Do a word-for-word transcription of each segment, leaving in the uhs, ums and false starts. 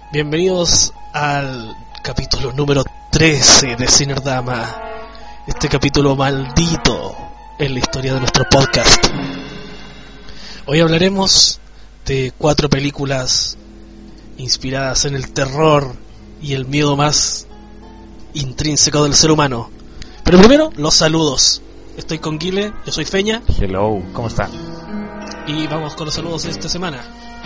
Bienvenidos al capítulo número trece de Cinerdama, este capítulo maldito en la historia de nuestro podcast. Hoy hablaremos de cuatro películas inspiradas en el terror y el miedo más intrínseco del ser humano. Pero primero, los saludos. Estoy con Guile, yo soy Feña. Hello, ¿cómo están? Y vamos con los saludos de esta semana.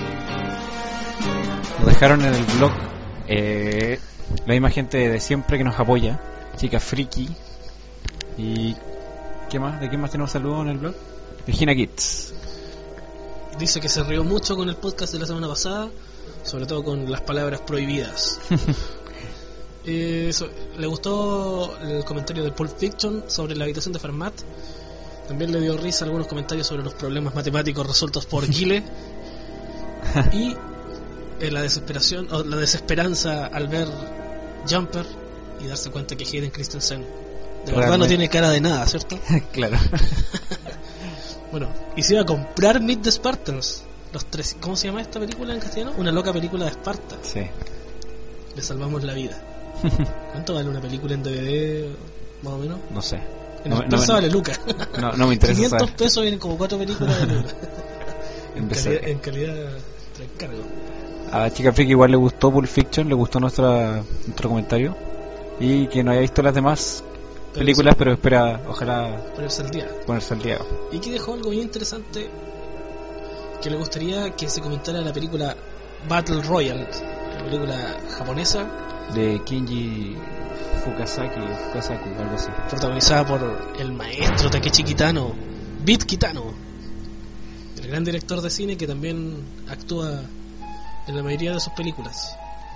Nos dejaron en el blog eh, la misma gente de siempre que nos apoya, Chica Friki. ¿Y qué más? ¿De quién más tenemos saludos en el blog? Regina Kids. Dice que se rió mucho con el podcast de la semana pasada, sobre todo con las palabras prohibidas. eh, eso, le gustó el comentario de Pulp Fiction sobre la habitación de Fermat. También le dio risa algunos comentarios sobre los problemas matemáticos resueltos por Guile. Y eh, la desesperación o la desesperanza al ver Jumper y darse cuenta que Hayden Christensen de verdad Realmente no tiene cara de nada, ¿cierto? Claro. Bueno, y se iba a comprar Meet the Spartans. Los tres, ¿cómo se llama esta película en castellano? Una loca película de Esparta. Sí. Le salvamos la vida. ¿Cuánto vale una película en D V D, más o menos? No sé. En No, el no, peso no, vale lucas. No, no me interesa quinientos saber. pesos vienen como cuatro películas de lucas. en, En calidad, en calidad te encargo. A Chica Friki igual le gustó Pulp Fiction, le gustó nuestra, nuestro comentario. Y que no haya visto las demás Pero películas, eso, pero espera, ojalá ponerse al día. ponerse al día. Y aquí dejó algo bien interesante, que le gustaría que se comentara la película Battle Royale, la película japonesa De Kenji Fukasaki, Fukasaku, algo así. protagonizada por el maestro Takeshi Kitano, Beat Kitano, el gran director de cine que también actúa en la mayoría de sus películas.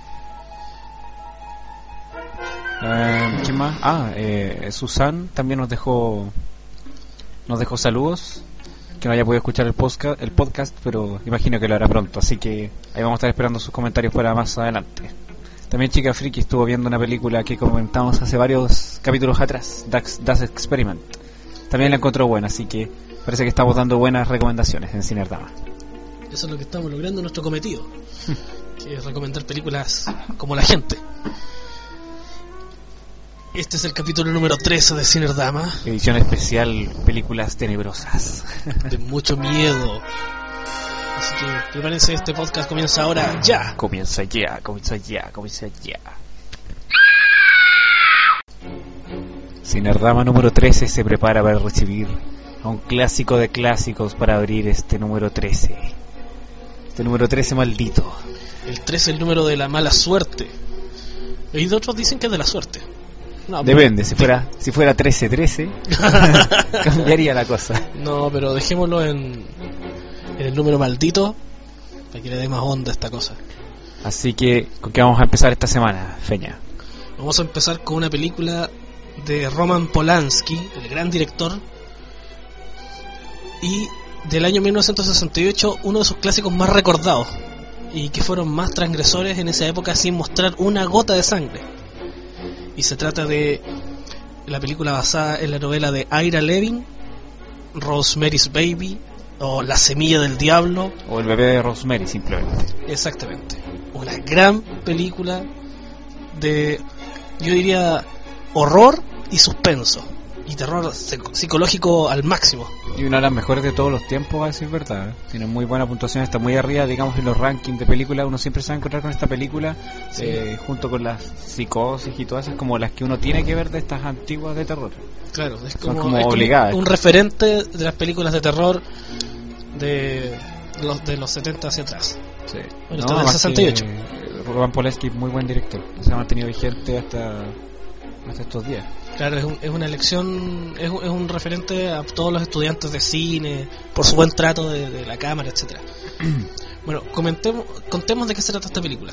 Eh, ¿Quién más? Ah, eh, Susan también nos dejó nos dejó saludos. Que no haya podido escuchar el podcast, el podcast, pero imagino que lo hará pronto. Así que ahí vamos a estar esperando sus comentarios para más adelante. También Chica Friki estuvo viendo una película que comentamos hace varios capítulos atrás, Das, Das Experiment. También la encontró buena, así que parece que estamos dando buenas recomendaciones en Cinerdama. Eso es lo que estamos logrando, nuestro cometido, que es recomendar películas como la gente. Este es el capítulo número trece de Cinerdama, Edición especial, películas tenebrosas. de mucho miedo. Así que prepárense, este podcast comienza ahora ya. Comienza ya, comienza ya, comienza ya. Cinerdama número trece se prepara para recibir a un clásico de clásicos para abrir este número trece. Este número trece maldito. El trece es el número de la mala suerte. Y de otros dicen que es de la suerte. No, Depende, si fuera si fuera trece trece cambiaría la cosa. No, pero dejémoslo en, en el número maldito para que le dé más onda a esta cosa. Así que, ¿con qué vamos a empezar esta semana, Feña? Vamos a empezar con una película de Roman Polanski, el gran director, y del año mil novecientos sesenta y ocho, uno de sus clásicos más recordados y que fueron más transgresores en esa época sin mostrar una gota de sangre. Y se trata de la película basada en la novela de Ira Levin, Rosemary's Baby, o La Semilla del Diablo. O El bebé de Rosemary, simplemente. Exactamente. Una gran película de, yo diría, horror y suspenso. Y terror psicológico al máximo. Y una de las mejores de todos los tiempos, a decir verdad, ¿eh? Tiene muy buena puntuación, está muy arriba, digamos, en los rankings de películas. Uno siempre se va a encontrar con esta película, sí. eh, junto con las psicosis y todas esas, como las que uno tiene que ver de estas antiguas de terror. Claro, es como, Son como es obligadas. Como un referente de las películas de terror de los de los setenta hacia atrás. Sí. Bueno, está del sesenta y ocho. Roman Polanski, muy buen director, se ha mantenido vigente hasta hasta estos días. Claro, es, un, es una elección, es un, es un referente a todos los estudiantes de cine, por su buen trato de, de la cámara, etcétera. Bueno, comentemos, contemos de qué se trata esta película.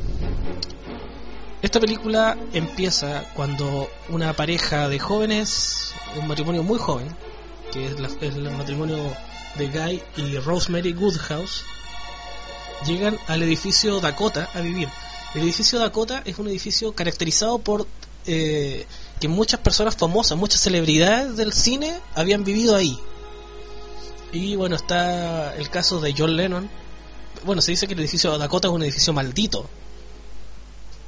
Esta película empieza cuando una pareja de jóvenes, un matrimonio muy joven, que es, la, es el matrimonio de Guy y Rosemary Woodhouse, llegan al edificio Dakota a vivir. El edificio Dakota es un edificio caracterizado por eh, que muchas personas famosas, muchas celebridades del cine habían vivido ahí. Y bueno, está el caso de John Lennon. Bueno, se dice que el edificio Dakota es un edificio maldito,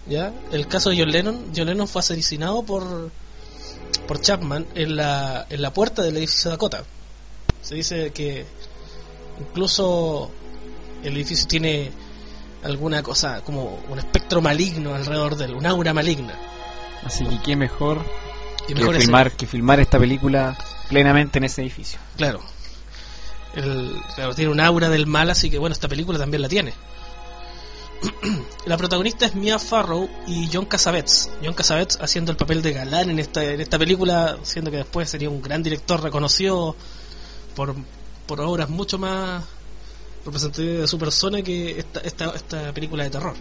¿Ya? El caso de John Lennon. John Lennon fue asesinado por por Chapman en la en la puerta del edificio Dakota. Se dice que incluso el edificio tiene alguna cosa como un espectro maligno alrededor de él, un aura maligna. Así que qué mejor, Y que, mejor filmar, ese- que filmar esta película plenamente en ese edificio. Claro. El, claro, tiene un aura del mal, así que bueno, esta película también la tiene. La protagonista es Mia Farrow y John Cassavetes. John Cassavetes haciendo el papel de galán en esta en esta película, siendo que después sería un gran director reconocido por, por obras mucho más representativas de su persona que esta, esta, esta película de terror.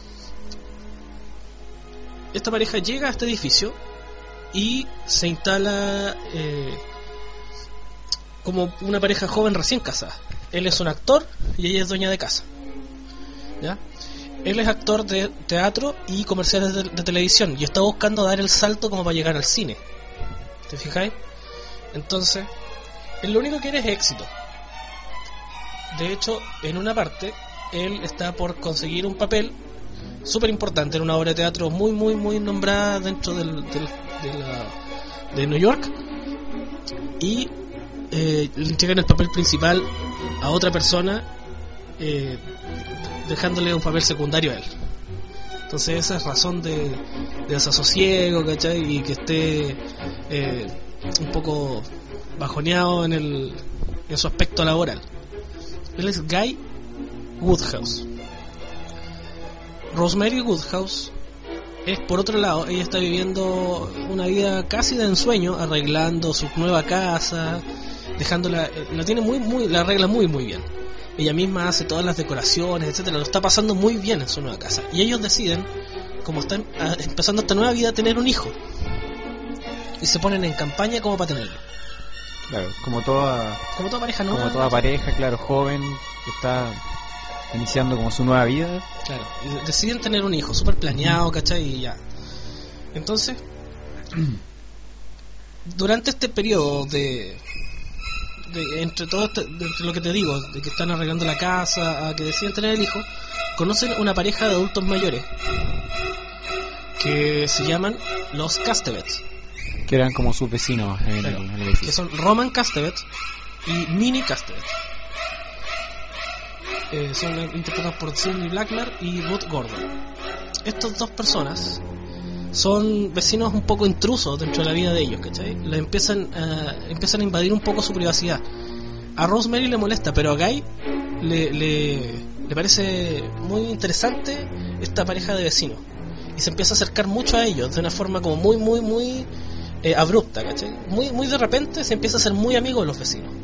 Esta pareja llega a este edificio y se instala eh, como una pareja joven recién casada. Él es un actor y ella es dueña de casa. ¿Ya? Él es actor de teatro y comerciales de, de televisión y está buscando dar el salto como para llegar al cine. ¿Te fijáis? Entonces, él lo único que quiere es éxito. De hecho, en una parte, él está por conseguir un papel súper importante en una obra de teatro muy, muy, muy nombrada dentro del, del, de, la, de New York. Y eh, le entregan el papel principal a otra persona, eh, dejándole un papel secundario a él. Entonces esa es razón de, de desasosiego, ¿cachai? Y que esté eh, un poco bajoneado en, el, en su aspecto laboral. Él es Guy Woodhouse. Rosemary Woodhouse es, por otro lado, ella está viviendo una vida casi de ensueño, arreglando su nueva casa, dejándola, la tiene muy, muy, la arregla muy, muy bien. Ella misma hace todas las decoraciones, etcétera. Lo está pasando muy bien en su nueva casa. Y ellos deciden, como están ah, empezando esta nueva vida, tener un hijo. Y se ponen en campaña como para tenerlo. Claro, como toda, Como toda pareja nueva. como toda pareja, claro, joven, que está iniciando como su nueva vida. Claro, y deciden tener un hijo, súper planeado, ¿cachai? Y ya. Entonces, durante este periodo de, de entre todo este, de lo que te digo, de que están arreglando la casa, a que deciden tener el hijo, conocen una pareja de adultos mayores que se llaman los Castevets, Que eran como sus vecinos en, claro, el, en el que edificio. son Roman Castevet y Minnie Castevet. Eh, son interpretados por Sidney Blackmer y Ruth Gordon. Estas dos personas son vecinos un poco intrusos dentro de la vida de ellos, ¿cachai? Le empiezan a, empiezan a invadir un poco su privacidad. A Rosemary le molesta, pero a Guy le, le, le parece muy interesante esta pareja de vecinos y se empieza a acercar mucho a ellos de una forma como muy, muy, muy eh, abrupta, ¿cachai? Muy, muy de repente se empieza a ser muy amigo de los vecinos.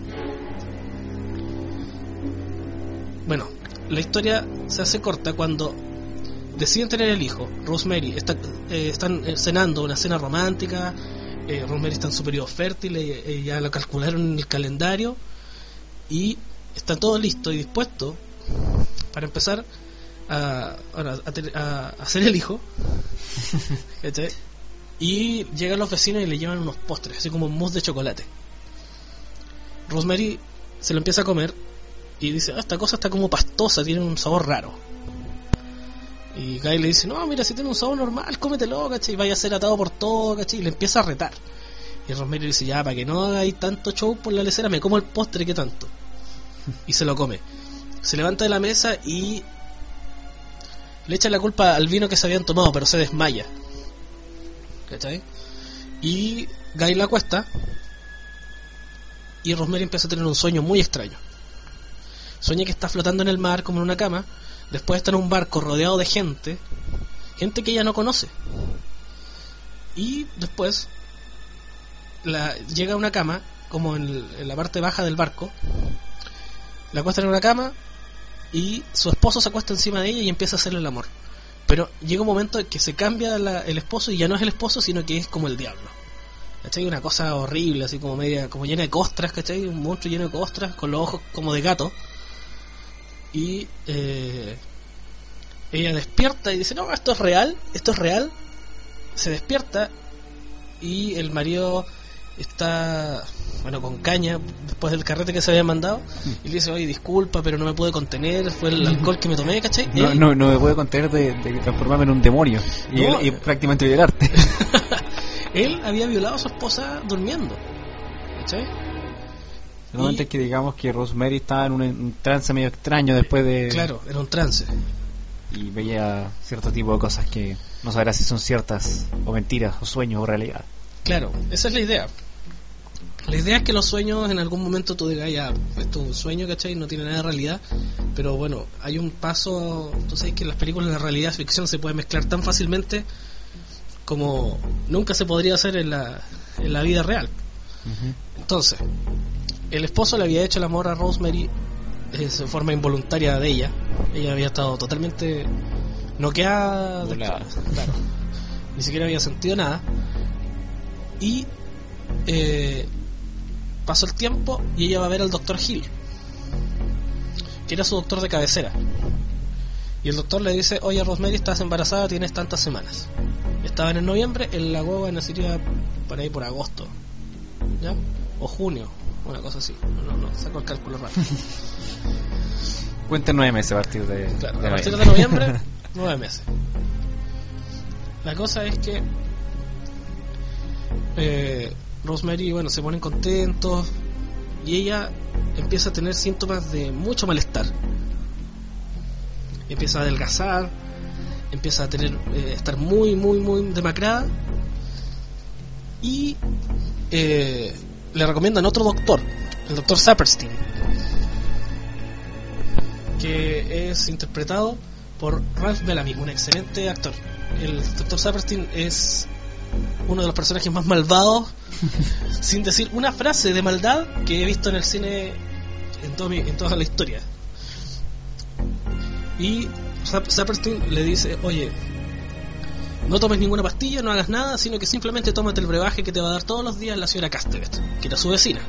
Bueno, la historia se hace corta cuando deciden tener el hijo. Rosemary está, eh, están cenando una cena romántica. eh, Rosemary está en su periodo fértil, eh, eh, ya lo calcularon en el calendario y está todo listo y dispuesto para empezar a, a, a, tener- a hacer el hijo. ¿Cachai? Y llegan los vecinos y le llevan unos postres, así como un mousse de chocolate. Rosemary se lo empieza a comer y dice, ah, esta cosa está como pastosa, tiene un sabor raro. Y Guy le dice, no, mira, si tiene un sabor normal, cómetelo, ¿cachai? Y vaya a ser atado por todo, ¿cachai? Y le empieza a retar. Y Rosemary le dice, ya, para que no hagáis tanto show por la lecera, me como el postre, ¿qué tanto? Y se lo come. Se levanta de la mesa y le echa la culpa al vino que se habían tomado, pero se desmaya, ¿cachai? Y Guy la acuesta y Rosemary empieza a tener un sueño muy extraño. Sueña que está flotando en el mar como en una cama. Después está en un barco rodeado de gente, gente que ella no conoce. Y después la, llega a una cama, como en, el, en la parte baja del barco. La acuestan en una cama y su esposo se acuesta encima de ella y empieza a hacerle el amor. Pero llega un momento en que se cambia la, el esposo y ya no es el esposo, sino que es como el diablo. ¿Cachai? Una cosa horrible, así como media, como llena de costras, ¿cachai? Un monstruo lleno de costras, con los ojos como de gato. Y eh, ella despierta y dice, no, esto es real, esto es real. Se despierta y el marido está, bueno, con caña después del carrete que se había mandado, y le dice, oye, disculpa, pero no me pude contener, fue el alcohol que me tomé, ¿cachai? No, Él, no, no me puedo contener de, de transformarme en un demonio y, No. y prácticamente violarte. él había violado a su esposa durmiendo, ¿cachai? Solamente Y- es que digamos que Rosemary estaba en un, un trance medio extraño después de... Claro, era un trance. Y veía cierto tipo de cosas que no sabrá si son ciertas o mentiras o sueños o realidad. Claro, esa es la idea. La idea es que los sueños en algún momento tú digas, ya, esto es un sueño, ¿cachai? No tiene nada de realidad. Pero bueno, hay un paso. Tú sabes que en las películas la realidad y ficción se puede mezclar tan fácilmente como nunca se podría hacer en la, en la vida real. Uh-huh. Entonces, el esposo le había hecho el amor a Rosemary eh, de forma involuntaria de ella. Ella había estado totalmente noqueada, de- Volada. claro, ni siquiera había sentido nada. Y eh, pasó el tiempo y ella va a ver al doctor Hill, que era su doctor de cabecera. Y el doctor le dice, oye Rosemary, estás embarazada, tienes tantas semanas. Estaban en noviembre, en la guagua nacería por ahí por agosto, ¿ya? O junio, una cosa así. No, no, saco el cálculo rápido. Cuenten nueve meses a partir de, Claro, de a partir de noviembre. noviembre, nueve meses. La cosa es que eh, Rosemary, bueno, se ponen contentos y ella empieza a tener síntomas de mucho malestar. Empieza a adelgazar, empieza a tener eh, estar muy, muy, muy demacrada y eh, le recomiendan otro doctor, el doctor Saperstein, que es interpretado por Ralph Bellamy, un excelente actor. El doctor Saperstein es uno de los personajes más malvados, sin decir una frase de maldad, que he visto en el cine en, todo mi, en toda la historia. Y Saperstein le dice, oye, no tomes ninguna pastilla, no hagas nada, sino que simplemente tómate el brebaje que te va a dar todos los días la señora Castevet, que era su vecina.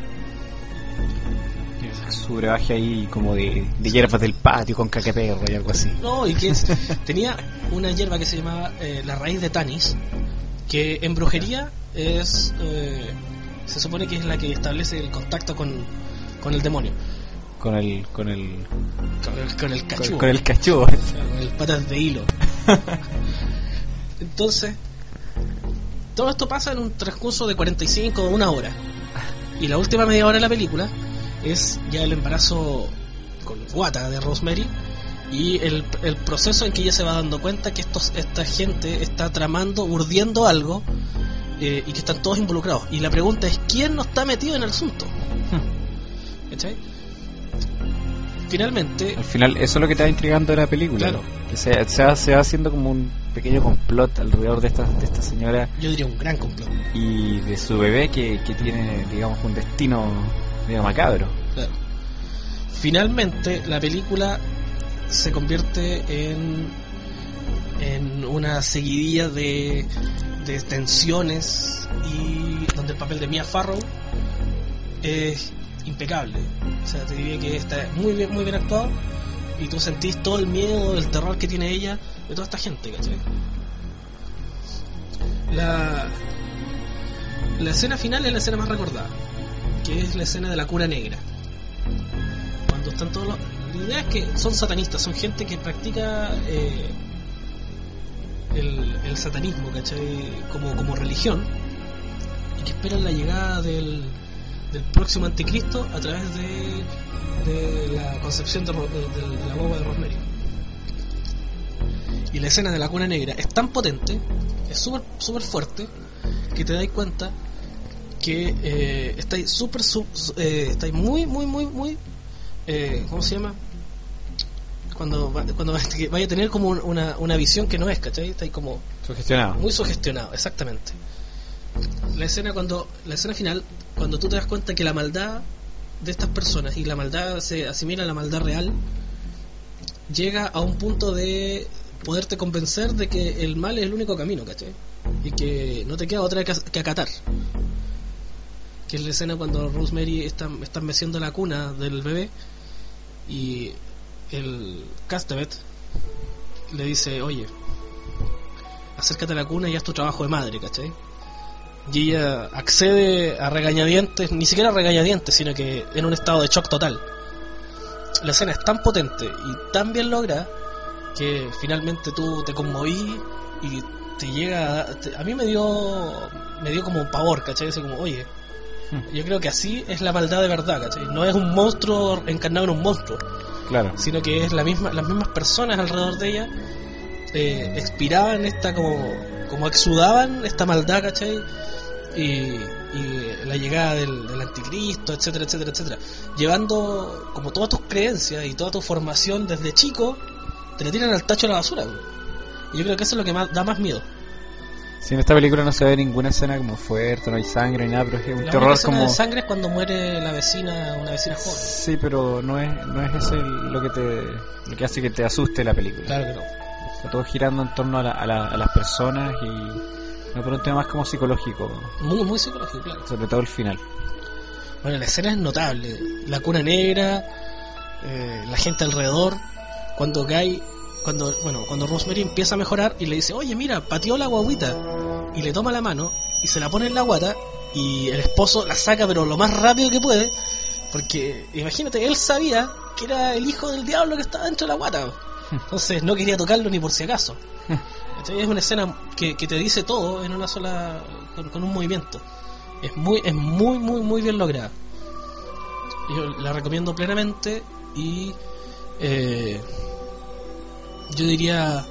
Su brebaje ahí como de, de hierbas del patio con caqueperro y algo así. No, y que es- tenía una hierba que se llamaba eh, la raíz de Tanis, que en brujería es eh, se supone que es la que establece el contacto con, con el demonio, Con el con el con el, con el con, cachudo, con el cachudo. con el patas de hilo. Entonces, todo esto pasa en un transcurso de cuarenta y cinco o una hora. Y la última media hora de la película es ya el embarazo con guata de Rosemary y el, el proceso en que ella se va dando cuenta que estos, esta gente está tramando, urdiendo algo eh, y que están todos involucrados. Y la pregunta es, ¿quién no está metido en el asunto? ¿Cachai? Finalmente, Al final eso es lo que te va intrigando de la película. Claro. Que se, se, va, se va haciendo como un pequeño complot alrededor de esta, de esta señora yo diría un gran complot. y de su bebé que, que tiene, digamos, un destino medio macabro. Claro. Finalmente la película se convierte en en una seguidilla de, de tensiones, y donde el papel de Mia Farrow es impecable. O sea, te diría que está muy bien, muy bien actuado, y tú sentís todo el miedo, el terror que tiene ella de toda esta gente, ¿cachai? La la escena final es la escena más recordada, que es la escena de la cura negra. Cuando están todos los... La idea es que son satanistas, son gente que practica eh, el, el satanismo, ¿cachai? Como, como religión, y que esperan la llegada del, del próximo anticristo a través de, de la concepción de, Ro- de, de la guagua de Rosemary. Y la escena de la cuna negra es tan potente, es súper súper fuerte, que te das cuenta que eh, estáis súper su, eh, estáis muy muy muy muy eh, ¿cómo se llama? Cuando va- cuando vaya a tener como una, una visión que no es, ¿cachai? Estáis como Sugestionado. muy sugestionado, exactamente. La escena cuando la escena final, cuando tú te das cuenta que la maldad de estas personas y la maldad se asimila a la maldad real, llega a un punto de poderte convencer de que el mal es el único camino, ¿cachai? Y que no te queda otra que, que acatar. Que es la escena cuando Rosemary está, está meciendo la cuna del bebé y el Castevet le dice, oye, acércate a la cuna y haz tu trabajo de madre, ¿cachai? y ella accede a regañadientes, ni siquiera a regañadientes, sino que en un estado de shock total. La escena es tan potente y tan bien lograda que finalmente tú te conmoví y te llega a, te, a mí me dio me dio como un pavor, ¿cachai? Así como, oye, yo creo que así es la maldad de verdad, ¿cachai? No es un monstruo encarnado en un monstruo, claro, sino que es la misma, las mismas personas alrededor de ella eh, expiraban esta como como exudaban esta maldad, ¿cachai? Y, y la llegada del, del anticristo, etcétera, etcétera, etcétera, llevando como todas tus creencias y toda tu formación desde chico, te la tiran al tacho de la basura, güey. Y yo creo que eso es lo que más, da más miedo. Sí, en esta película no se ve ninguna escena como fuerte, no hay sangre ni nada, pero es un la terror escena como... de sangre es cuando muere la vecina, una vecina joven. Sí, pero no es no es ese lo que te lo que hace que te asuste la película. Claro que no. Está todo girando en torno a, la, a, la, a las personas y no, por un tema más como psicológico. Muy, muy psicológico, claro. Sobre todo el final. Bueno, la escena es notable. La cuna negra, eh, la gente alrededor, cuando Guy... Cuando, bueno, cuando Rosemary empieza a mejorar y le dice, oye, mira, pateó la guaguita, y le toma la mano y se la pone en la guata, y el esposo la saca pero lo más rápido que puede, porque imagínate, él sabía que era el hijo del diablo que estaba dentro de la guata, entonces no quería tocarlo ni por si acaso. Es una escena que, que te dice todo en una sola, con, con un movimiento. Es muy, es muy, muy, muy bien lograda. Yo la recomiendo plenamente y eh, yo diría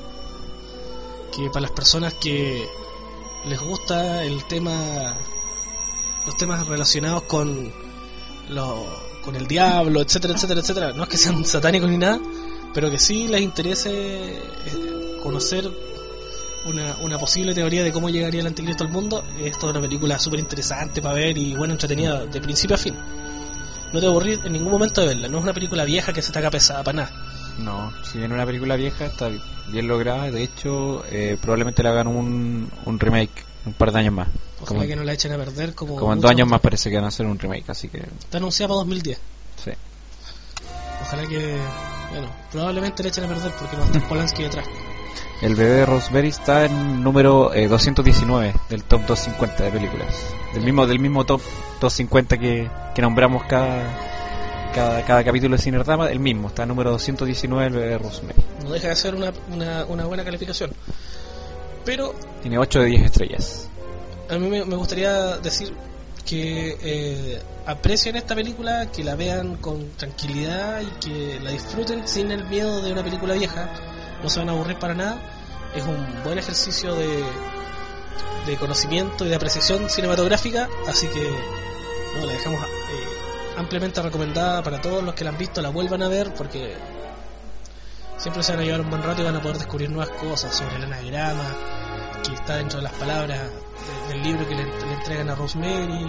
que para las personas que les gusta el tema, los temas relacionados con lo, con el diablo, etcétera, etcétera, etcétera, no es que sean satánicos ni nada, pero que sí les interese eh, conocer una, una posible teoría de cómo llegaría el anticristo al mundo. Esto es una película súper interesante para ver y bueno, entretenida de principio a fin. No te aburrís en ningún momento de verla. No es una película vieja que se te haga pesada para nada. No, si bien una película vieja está bien lograda. De hecho, eh, probablemente le hagan un, un remake un par de años más. Ojalá como, que no la echen a perder. Como, como en dos años más parece que van a hacer un remake, así que... Está anunciada para dos mil diez. Sí. Ojalá que... Bueno, probablemente le echen a perder porque no está Polanski detrás. El bebé de Rosemary está en número eh, doscientos diecinueve del top doscientos cincuenta de películas. Del mismo del mismo top doscientos cincuenta que, que nombramos cada, cada cada capítulo de Cinerdama, el mismo, está en número doscientos diecinueve el bebé de Rosemary. No deja de ser una, una, una buena calificación. Pero... Tiene ocho de diez estrellas. A mí me, me gustaría decir que eh, aprecien esta película, que la vean con tranquilidad y que la disfruten sin el miedo de una película vieja. No se van a aburrir para nada. Es un buen ejercicio de, de conocimiento y de apreciación cinematográfica, así que no, la dejamos eh, ampliamente recomendada para todos los que la han visto, la vuelvan a ver, porque siempre se van a llevar un buen rato y van a poder descubrir nuevas cosas sobre el anagrama que está dentro de las palabras de, del libro que le, le entregan a Rosemary,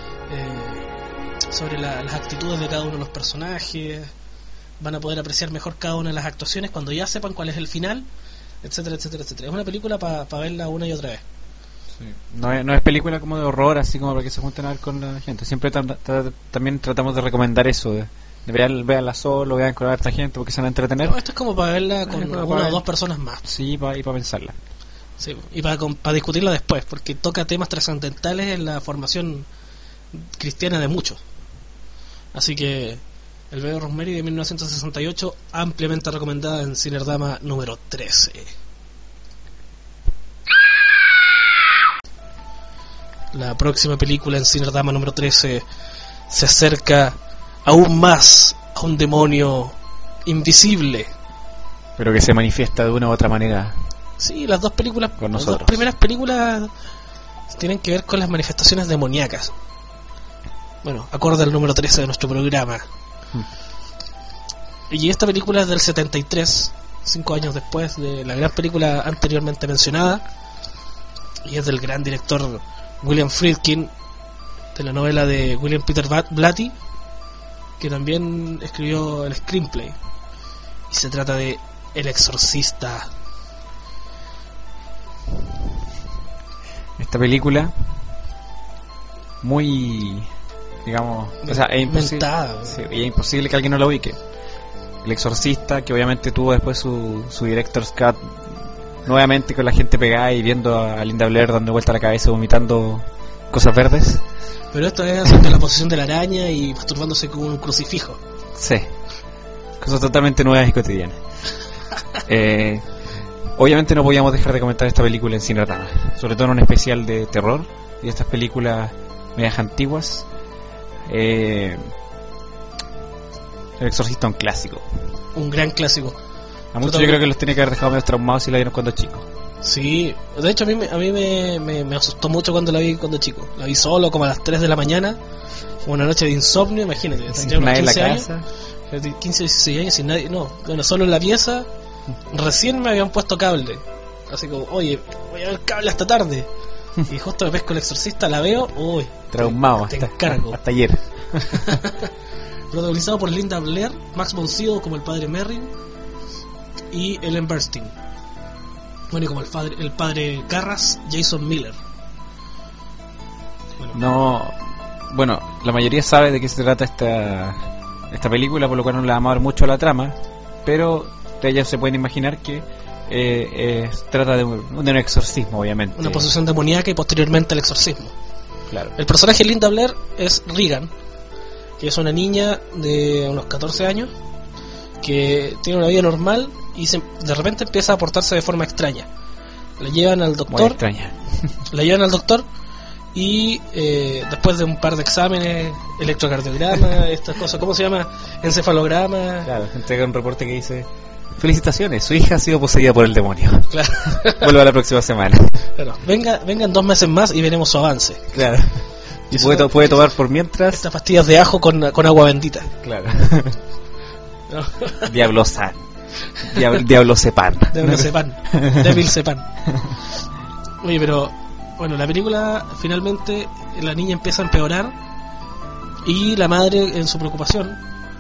eh, sobre la, las actitudes de cada uno de los personajes. Van a poder apreciar mejor cada una de las actuaciones cuando ya sepan cuál es el final, etcétera, etcétera, etcétera. Es una película para pa verla una y otra vez. Sí. No, es, no es película como de horror, así como para que se junten a ver con la gente. Siempre tra tra también tratamos de recomendar eso, de, de ver, verla solo, vean con harta gente porque se van a entretener. No, esto es como para verla con no, una o dos personas más. Sí, pa, y para pensarla. Sí, y para pa discutirla después, porque toca temas trascendentales en la formación cristiana de muchos. Así que el bebé Rosemary de mil novecientos sesenta y ocho, ampliamente recomendada en Cinerdama número trece. La próxima película en Cinerdama número trece se acerca aún más a un demonio invisible, pero que se manifiesta de una u otra manera. Sí, las dos películas, con las nosotros. dos primeras películas tienen que ver con las manifestaciones demoníacas. Bueno, acorde al número trece de nuestro programa. Hmm. Y esta película es del setenta y tres, cinco años después de la gran película anteriormente mencionada, y es del gran director William Friedkin, de la novela de William Peter Blatty, que también escribió el screenplay, y se trata de El Exorcista. Esta película muy, digamos, o sea, es imposible, sí, es imposible que alguien no la ubique. El Exorcista, que obviamente tuvo después su, su director's cut, nuevamente con la gente pegada y viendo a Linda Blair dando vuelta a la cabeza, vomitando cosas verdes. Pero esto es acerca de la posesión de la araña y masturbándose con un crucifijo. Sí, cosas totalmente nuevas y cotidianas. eh, obviamente no podíamos dejar de comentar esta película en Cine Ratama, sobre todo en un especial de terror y estas películas medias antiguas. eh, El Exorcista, un clásico, un gran clásico. a muchos yo creo que los tiene que haber dejado medio traumados si la vieron cuando chicos. Sí, de hecho a mí, me, a mí me, me, me asustó mucho cuando la vi cuando chico. La vi solo como a las tres de la mañana, una noche de insomnio, imagínate, tendría unos quince años, quince, dieciséis años sin nadie, no, bueno, solo en la pieza. Recién me habían puesto cable, así como, oye, voy a ver cable hasta tarde. Y justo me pesco El Exorcista, la veo, uy, traumado, te, te hasta, encargo. hasta ayer. Protagonizado por Linda Blair, Max von Sydow como el padre Merrin y Ellen Burstyn. Bueno, y como el padre, el padre Carras, Jason Miller. Bueno. No, bueno, la mayoría sabe de qué se trata esta esta película, por lo cual no le vamos a dar mucho a la trama, pero ellos se pueden imaginar que eh, eh, trata de un, de un exorcismo, obviamente. Una posesión demoníaca y posteriormente el exorcismo. Claro. El personaje de Linda Blair es Regan, que es una niña de unos catorce años que tiene una vida normal y se, de repente empieza a portarse de forma extraña. La llevan al doctor. Muy extraña. La llevan al doctor y eh, después de un par de exámenes, electrocardiograma, estas cosas, ¿cómo se llama? Encefalograma. Claro, entrega un reporte que dice: felicitaciones, su hija ha sido poseída por el demonio. Claro. Vuelva la próxima semana. Claro. Venga, vengan dos meses más y veremos su avance. Claro. Y puede, to- puede tomar por mientras estas pastillas de ajo con, con agua bendita. Claro. No. Diablo San. Diablo, Diablo Sepan. Diablo Sepan. Devil Sepan. Oye, pero bueno, la película finalmente la niña empieza a empeorar y la madre, en su preocupación,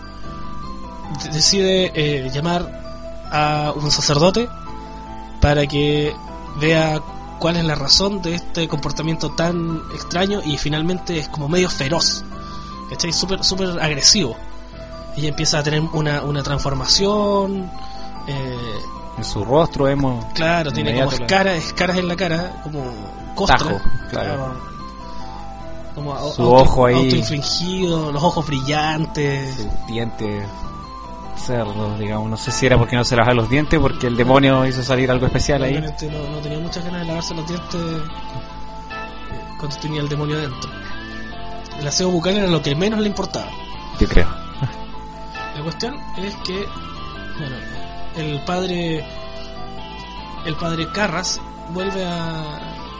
decide eh, llamar a un sacerdote para que vea cuál es la razón de este comportamiento tan extraño, y finalmente es como medio feroz, ¿cachai? Súper súper agresivo. Ella empieza a tener una, una transformación, eh, en su rostro vemos, claro, tiene como la... escaras, escaras en la cara, como costra, tajo, claro. claro, como su auto, ojo ahí autoinfligido, los ojos brillantes, sus dientes cerdos, digamos. No sé si era porque no se lavaba los dientes, porque el demonio hizo salir algo especial ahí. Realmente no, no tenía muchas ganas de lavarse los dientes cuando tenía el demonio dentro. El aseo bucal era lo que menos le importaba, yo creo. La cuestión es que, bueno, el padre el padre Carras vuelve a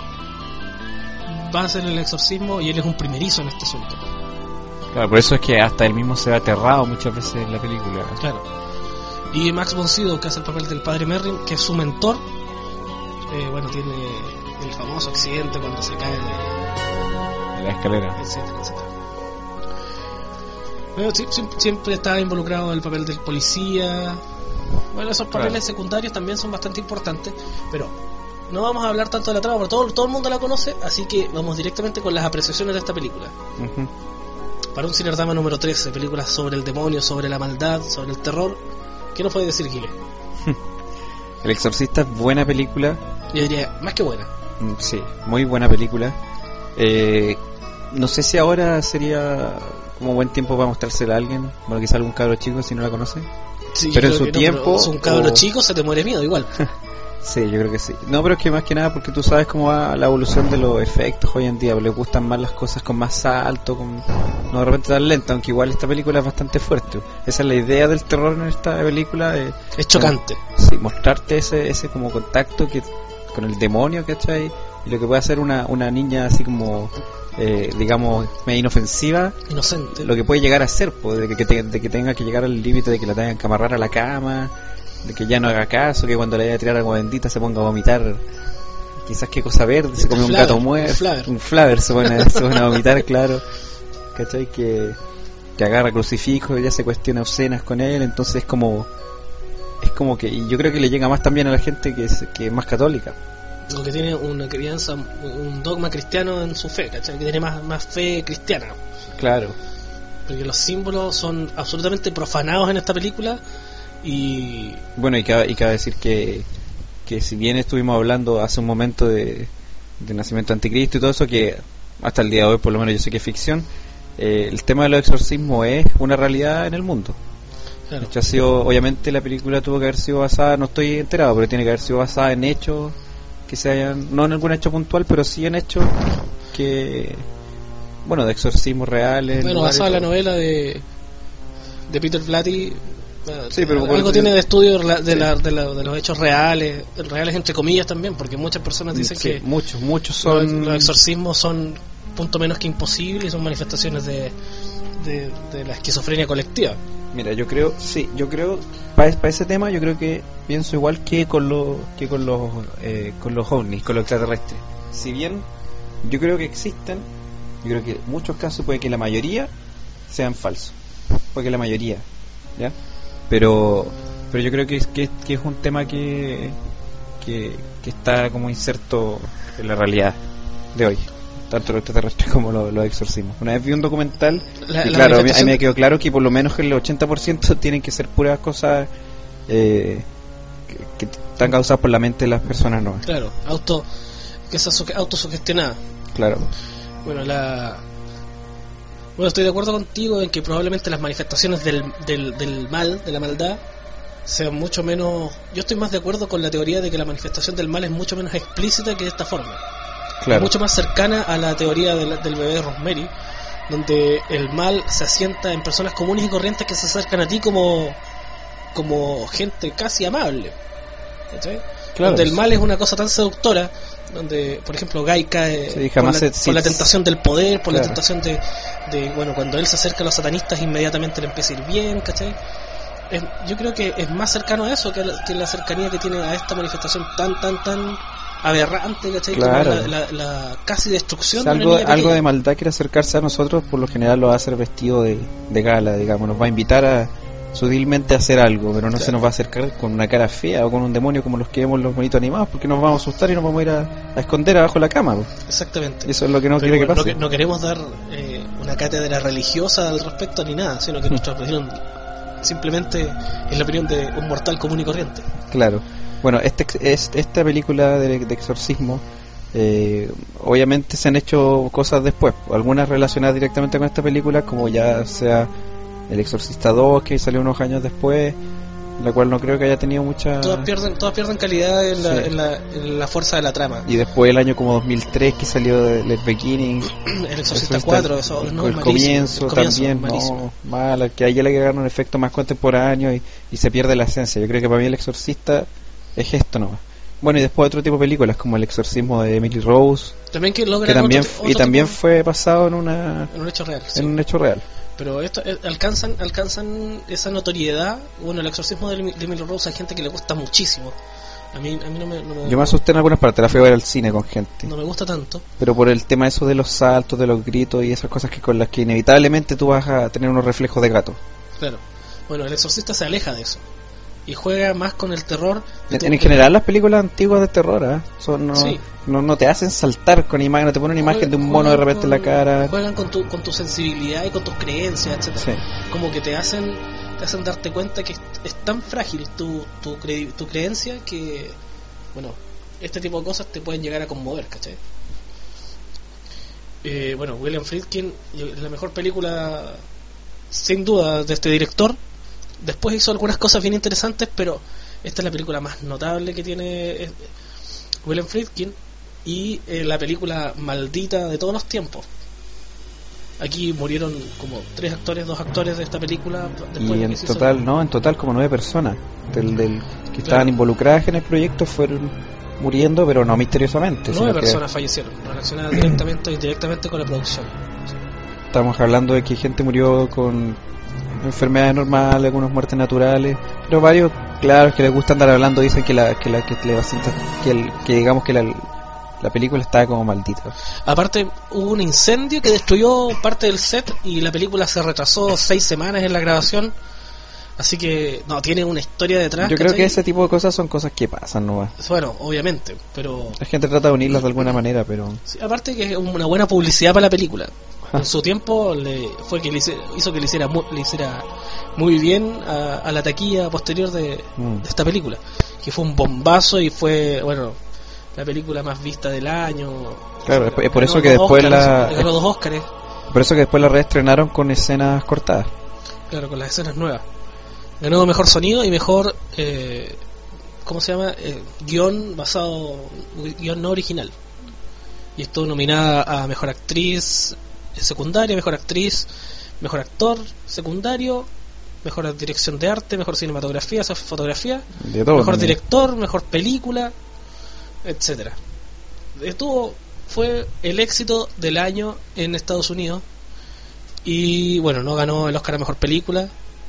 va a hacer el exorcismo y él es un primerizo en este asunto. Claro, por eso es que hasta él mismo se ve aterrado muchas veces en la película. Claro. Y Max von Sydow, que hace el papel del padre Merrin, que es su mentor, eh, bueno, tiene el famoso accidente cuando se cae de, en la escalera, etcétera, etcétera. Bueno, sí, siempre está involucrado en el papel del policía. Bueno, esos papeles claro. secundarios también son bastante importantes, pero no vamos a hablar tanto de la trama, porque todo, todo el mundo la conoce, así que vamos directamente con las apreciaciones de esta película. Uh-huh. Para un Cinerdama número trece, películas sobre el demonio, sobre la maldad, sobre el terror, ¿qué nos puede decir, Guile? El Exorcista es buena película. Yo diría, más que buena. Sí, muy buena película. Eh, no sé si ahora sería como buen tiempo para mostrársela a alguien, bueno, quizá algún cabro chico si no la conoce. Sí, pero en su no, tiempo... Pero si un cabro o... chico se te muere miedo igual. Sí, yo creo que sí. No, pero es que más que nada porque tú sabes cómo va la evolución de los efectos hoy en día. Les gustan más las cosas con más salto, con... no de repente tan lenta, aunque igual esta película es bastante fuerte. Esa es la idea del terror en esta película. Eh, es chocante. Eh, sí, mostrarte ese ese como contacto que con el demonio, ¿cachai? Y lo que puede hacer una, una niña así como, eh, digamos, medio inofensiva. Inocente. Lo que puede llegar a ser, pues, de, que te, de que tenga que llegar al límite de que la tengan que amarrar a la cama, de que ya no haga caso, que cuando le vaya a tirar agua bendita se ponga a vomitar quizás qué cosa verde, se come un gato muerto, un flaver se pone, se pone a vomitar, claro, ¿cachai? Que, que agarra crucifijo y ya se cuestiona obscenas con él, entonces es como es como que, y yo creo que le llega más también a la gente que es, que es más católica, o que tiene una crianza, un dogma cristiano en su fe, ¿cachai? Que tiene más, más fe cristiana, claro, porque los símbolos son absolutamente profanados en esta película. Y bueno, y cabe, y cabe decir que, que si bien estuvimos hablando hace un momento de, de nacimiento de Anticristo y todo eso, que hasta el día de hoy por lo menos yo sé que es ficción, eh, el tema de los exorcismos es una realidad en el mundo. Claro. De hecho, ha sido, obviamente la película tuvo que haber sido basada, no estoy enterado, pero tiene que haber sido basada en hechos que se hayan, no en algún hecho puntual, pero sí en hechos que, bueno, de exorcismos reales. Bueno, basada en la novela de de Peter Blatty. Sí, pero algo por, tiene de estudio de, la, de, sí. la, de, la, de los hechos reales, reales entre comillas también, porque muchas personas dicen sí, que muchos, muchos son los, los exorcismos son punto menos que imposibles y son manifestaciones de, de, de la esquizofrenia colectiva. Mira, yo creo, sí, yo creo para pa ese tema yo creo que pienso igual que con los que con los eh, con los ovnis, con los extraterrestres. Si bien yo creo que existen, yo creo que en muchos casos puede que la mayoría sean falsos, puede que la mayoría, ¿ya? Pero pero yo creo que es, que, que es un tema que, que que está como inserto en la realidad de hoy, tanto los extraterrestres como los, los exorcismos. Una vez vi un documental la, y la claro, a mí me quedó claro que por lo menos el ochenta por ciento tienen que ser puras cosas eh, que, que están causadas por la mente de las personas, ¿no? Claro, auto que es autosugestionada. Claro. Bueno, la Bueno, estoy de acuerdo contigo en que probablemente las manifestaciones del, del, del mal, de la maldad, sean mucho menos... Yo estoy más de acuerdo con la teoría de que la manifestación del mal es mucho menos explícita que de esta forma. Claro. Es mucho más cercana a la teoría de la, del bebé Rosemary, donde el mal se asienta en personas comunes y corrientes que se acercan a ti como, como gente casi amable. ¿Cachai? Claro, donde el mal es una cosa tan seductora, donde por ejemplo Guy cae sí, por, la, se, por sí, la tentación del poder, por claro. la tentación de, de, bueno, cuando él se acerca a los satanistas inmediatamente le empieza a ir bien, ¿cachai? Es, yo creo que es más cercano a eso que la, que la cercanía que tiene a esta manifestación tan, tan, tan aberrante, ¿cachai? Claro. Como la, la, la casi destrucción o sea, de algo, una niña algo de maldad quiere acercarse a nosotros, por lo general lo va a hacer vestido de, de gala, digamos, nos va a invitar a sutilmente hacer algo, pero no claro. se nos va a acercar con una cara fea o con un demonio como los que vemos los monitos animados, porque nos vamos a asustar y nos vamos a ir a, a esconder abajo de la cama, ¿no? Exactamente. Y eso es lo que no pero quiere bueno, que pase. No, no queremos dar eh, una cátedra religiosa al respecto ni nada, sino que nuestra opinión simplemente es la opinión de un mortal común y corriente. Claro. Bueno, este, es, esta película de, de exorcismo, eh, obviamente se han hecho cosas después, algunas relacionadas directamente con esta película, como ya sea El Exorcista dos, que salió unos años después, la cual no creo que haya tenido mucha... Todas pierden, todas pierden calidad en la, sí. en, la, en la fuerza de la trama. Y después el año como dos mil tres que salió The Beginning, El Exorcista cuatro, eso, el, no, el, comienzo, el comienzo también, malísimo. no, mala, que ahí ya le agregaron un efecto más contemporáneo y, y se pierde la esencia. Yo creo que para mí El Exorcista es esto nomás. Bueno, y después otro tipo de películas como El Exorcismo de Emily Rose, también que, logra que también otro, otro y también tipo, fue basado en una en un hecho real, sí. en un hecho real. Pero esto eh, alcanzan alcanzan esa notoriedad. Bueno, El Exorcismo de, de Emily Rose hay gente que le gusta muchísimo. A mí, a mí no, me, no me... Yo me asusté en algunas partes, la fui a ver al cine con gente. No me gusta tanto. Pero por el tema eso de los saltos, de los gritos y esas cosas que con las que inevitablemente tú vas a tener unos reflejos de gato. Claro. Bueno, El Exorcista se aleja de eso y juega más con el terror. En, en general las películas antiguas de terror, ¿eh? Son, no, sí. no, no te hacen saltar con imagen, no te ponen una imagen de un mono de repente con, en la cara. Juegan con tu, con tu sensibilidad y con tus creencias, etcétera. Sí. Como que te hacen te hacen darte cuenta que es, es tan frágil tu, tu, cre, tu creencia que, bueno, este tipo de cosas te pueden llegar a conmover, ¿cachai? Eh, bueno, William Friedkin, la mejor película sin duda de este director. Después hizo algunas cosas bien interesantes, pero esta es la película más notable que tiene eh, William Friedkin, y eh, la película maldita de todos los tiempos. Aquí murieron como tres actores, dos actores de esta película. Y de en total, hizo... no, en total como nueve personas del, del que claro. estaban involucradas en el proyecto fueron muriendo, pero no misteriosamente. Nueve personas que... fallecieron, relacionadas directamente o indirectamente con la producción. Estamos hablando de que gente murió con enfermedades normales, algunas muertes naturales, pero varios, claro, que les gusta andar hablando, dicen que la que la que, le que, el, que digamos que la, la película estaba como maldita. Aparte hubo un incendio que destruyó parte del set y la película se retrasó seis semanas en la grabación, así que no, tiene una historia detrás. Yo creo ¿cachai? que ese tipo de cosas son cosas que pasan, ¿no? Bueno, obviamente, pero la gente trata de unirlas de alguna manera, pero sí, aparte que es una buena publicidad para la película. En su tiempo le fue que le hizo, hizo que le hiciera muy, le hiciera muy bien a, a la taquilla posterior de, mm. de esta película, que fue un bombazo y fue, bueno, la película más vista del año. Claro, es por Ganó eso que dos después Oscars, la le ganó dos Oscars. por eso que después la reestrenaron con escenas cortadas. Claro, con las escenas nuevas. Ganó mejor sonido y mejor eh, ¿cómo se llama? Eh, guión basado, guión no original. Y estuvo nominada a mejor actriz secundaria, mejor actriz, mejor actor secundario, mejor dirección de arte, mejor cinematografía, fotografía, De todo, mejor también. director, mejor película, etcétera. Estuvo, fue el éxito del año en Estados Unidos. Y bueno, no ganó el Oscar a mejor película,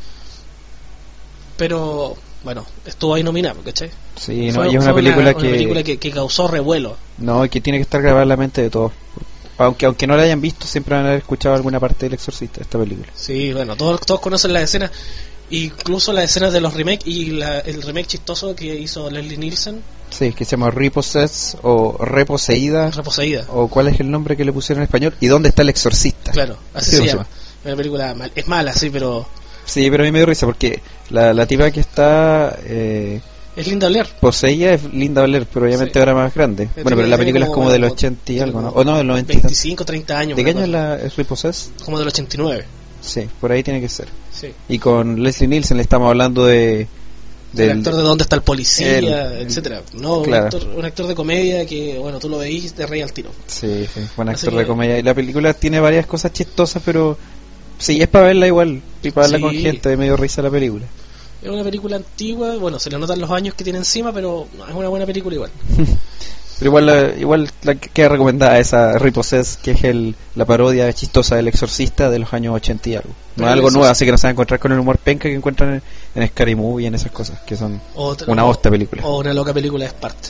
pero bueno, estuvo ahí nominado, ¿cachai? Sí, no, Fue- y es fue una película una que película que, que causó revuelo. no, que tiene que estar grabada en la mente de todos. Aunque aunque no la hayan visto, siempre van a haber escuchado alguna parte del Exorcista de esta película. Sí, bueno, todos, todos conocen las escenas, incluso las escenas de los remakes y la, el remake chistoso que hizo Leslie Nielsen, Sí, que se llama Repossessed o Reposeída, Reposeída. o cuál es el nombre que le pusieron en español, y dónde está el exorcista. Claro, así Sí, se sí. llama. Una película mal, es mala, sí, pero Sí, pero a mí me dio risa porque la, la tipa que está eh, es linda oler. poseída es Linda Blair, pero obviamente Sí. ahora más grande. Tiene- Bueno, pero la tiene película es como del bueno, ochenta y tiene algo, ¿no? como O no, del noventa y tantos. veinticinco, treinta años. ¿De qué una año es cosa. la es Repossessed? Como del ochenta y nueve. Sí, por ahí tiene que ser. Sí. Y con Leslie Nielsen le estamos hablando de El del actor de Dónde está el policía, el- etcétera. No, claro. un, actor, un actor de comedia que, bueno, tú lo veís de rey al tiro. Sí, sí, buen Así actor que- de comedia. Y la película tiene varias cosas chistosas, pero sí, es para verla igual. Y para verla Sí. con gente, de medio risa la película. Es una película antigua, bueno, se le notan los años que tiene encima, pero no, es una buena película igual. Pero igual la, igual la que queda recomendada esa Repossessed, que es el, la parodia chistosa del Exorcista de los años ochenta y algo. No Pero es algo eso nuevo, sí. así que no se va a encontrar con el humor penca que encuentran en, en Scary Movie y en esas cosas, que son Otra- una o- hosta película. O una loca película de Sparte.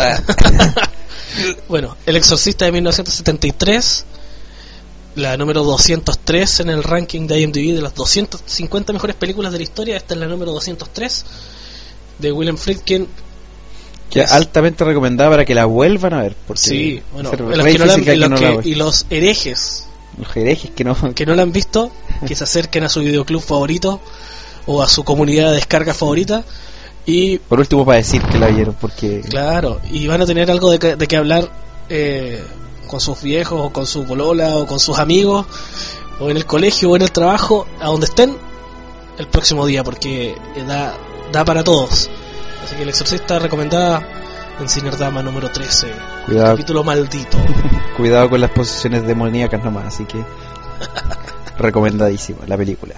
Bueno, El Exorcista de mil novecientos setenta y tres, la número doscientos tres en el ranking de I M D B de las doscientas cincuenta mejores películas de la historia. Esta es la número doscientos tres, de William Friedkin. Que es altamente recomendada para que la vuelvan a ver. Porque Sí, bueno, va a ser los re que no la han- difícil que y los alguien no la que- vea. y los herejes Los herejes que no. que no la han visto, que se acerquen a su videoclub favorito o a su comunidad de descarga favorita. Y Por último, para decir que la vieron, porque. claro, y van a tener algo de que, de que hablar eh, con sus viejos o con su polola o con sus amigos o en el colegio o en el trabajo, a donde estén el próximo día, porque eh, da, da para todos. Así que El Exorcista recomendada en Cinerdama número trece, Cuidado, capítulo maldito. cuidado con las posesiones demoníacas nomás, así que. Recomendadísima la película.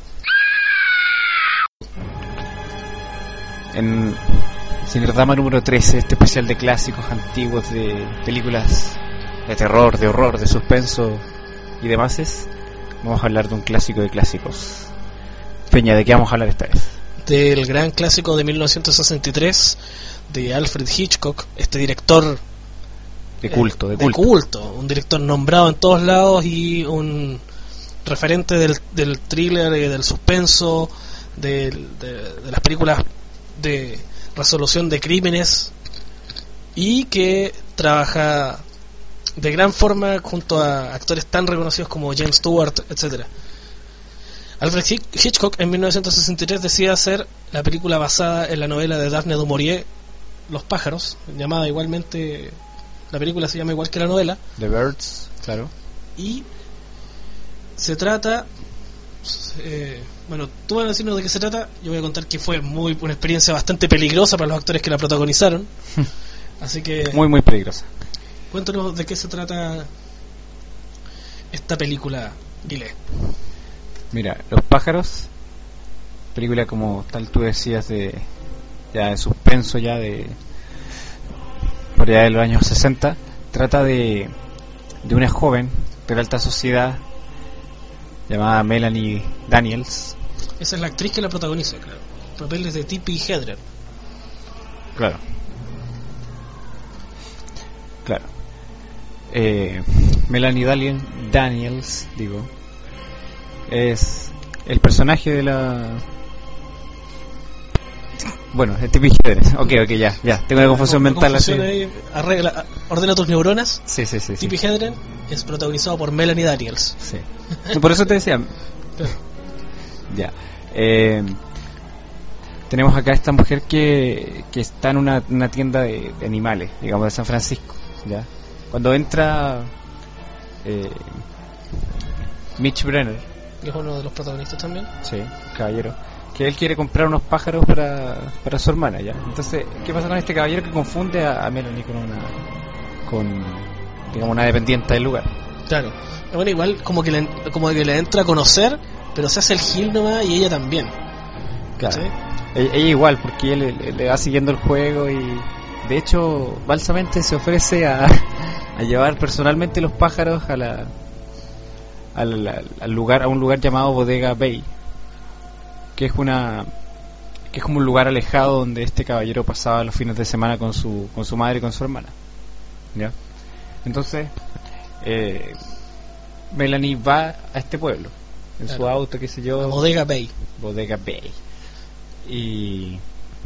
En Cinerdama número trece, este especial de clásicos antiguos, de películas de terror, de horror, de suspenso y demás, vamos a hablar de un clásico de clásicos. Peña, ¿de qué vamos a hablar esta vez? Del gran clásico de mil novecientos sesenta y tres de Alfred Hitchcock, este director De culto, de de culto. culto, un director nombrado en todos lados y un referente del, del thriller y del suspenso, del- de, de las películas de resolución de crímenes, y que trabaja de gran forma junto a actores tan reconocidos como James Stewart, etcétera. Alfred Hitchcock en mil novecientos sesenta y tres decide hacer la película basada en la novela de Daphne du Maurier, Los pájaros, llamada igualmente, la película se llama igual que la novela, The Birds, claro. y se trata, eh, bueno, tú vas a decirnos de qué se trata, yo voy a contar que fue muy una experiencia bastante peligrosa para los actores que la protagonizaron, así que Muy, muy peligrosa. cuéntanos de qué se trata esta película, Guilé. Mira, Los pájaros, película como tal tú decías de ya de suspenso, ya de por allá de los años sesenta, trata de de una joven de la alta sociedad llamada Melanie Daniels. Esa es la actriz que la protagoniza, claro. El papel es de Tippi Hedren. Claro. Claro. Eh, Melanie Daniel, Daniels, digo, es el personaje de la... Bueno, es Tippi Hedren. Ok, ok, ya, ya. Tengo una confusión Una mental confusión así. ahí, arregla, ordena tus neuronas. Sí, sí, sí. sí. Tippi Hedren es protagonizado por Melanie Daniels. Sí. No, por eso te decía. Ya. Eh, tenemos acá esta mujer que, que está en una, una tienda de, de animales, digamos, de San Francisco, ¿ya? Cuando entra eh, Mitch Brenner, que es uno de los protagonistas también. sí, caballero, que él quiere comprar unos pájaros para, para su hermana, ¿ya? Entonces, ¿qué pasa con este caballero que confunde a, a Melanie con una, con, digamos, una dependiente del lugar? Claro. Bueno, igual como que le, como que le entra a conocer, pero se hace el gil nomás y ella también. Claro. ¿Sí? Ella, ella igual, porque ella le, le, le va siguiendo el juego y, de hecho, balsamente se ofrece a, a llevar personalmente los pájaros a la, al, al, al lugar, a un lugar llamado Bodega Bay, que es una, que es como un lugar alejado donde este caballero pasaba los fines de semana con su, con su madre y con su hermana, ¿ya? Entonces, eh, Melanie va a este pueblo en claro. su auto, qué sé yo, La Bodega Bay. Bodega Bay. Y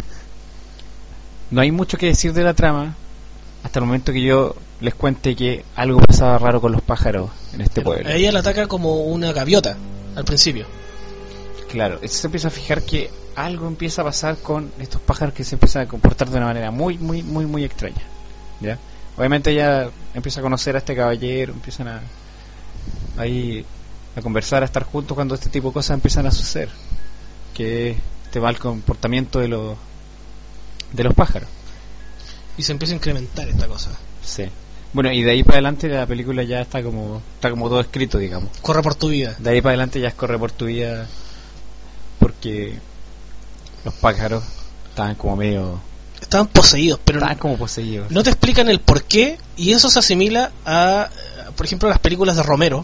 no hay mucho que decir de la trama hasta el momento que yo les cuente que algo pasaba raro con los pájaros en este Pero pueblo. a ella la ataca como una gaviota al principio. Claro, se empieza a fijar que algo empieza a pasar con estos pájaros que se empiezan a comportar de una manera muy, muy, muy, muy extraña, ¿ya? Obviamente ella empieza a conocer a este caballero, empiezan a ahí a conversar, a estar juntos cuando este tipo de cosas empiezan a suceder, que es este mal comportamiento de los de los pájaros. Y se empieza a incrementar esta cosa. Sí. Bueno, y de ahí para adelante la película ya está como está como todo escrito, digamos. Corre por tu vida. De ahí para adelante ya es corre por tu vida, porque los pájaros estaban como medio... Estaban poseídos, pero estaban como poseídos. No te explican el por qué, y eso se asimila a, por ejemplo, las películas de Romero.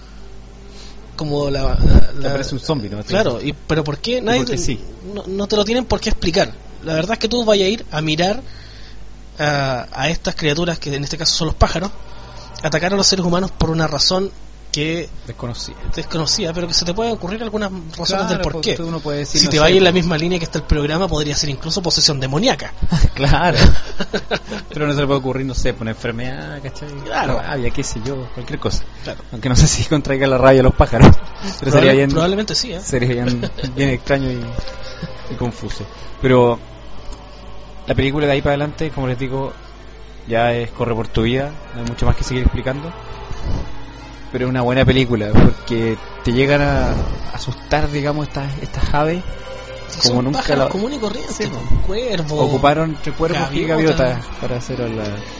Como la... la, la parece un zombie, ¿no? Claro, y, pero ¿por qué? Nadie, porque sí. no, no te lo tienen por qué explicar. La verdad es que tú vayas a ir a mirar a, a estas criaturas, que en este caso son los pájaros, atacar a los seres humanos por una razón que desconocida, desconocida, pero que se te puede ocurrir algunas razones claro, del por qué. Uno puede decir, si no te sé, vas en la misma línea que está el programa, podría ser incluso posesión demoníaca. Claro. Pero no se le puede ocurrir, no sé, una enfermedad, ¿cachai? Claro. Rabia, qué sé yo, cualquier cosa. Claro. Aunque no sé si contraiga la rabia a los pájaros. Pero Probable, sería bien, probablemente sí, ¿eh? Sería bien, bien extraño y, y confuso. Pero la película de ahí para adelante, como les digo, ya es corre por tu vida, no hay mucho más que seguir explicando. Pero es una buena película porque te llegan a asustar, digamos, estas estas aves sí, como nunca lo... común y corriente, sí, cuervo, ocuparon entre cuervos gaviota. y gaviotas para hacer a la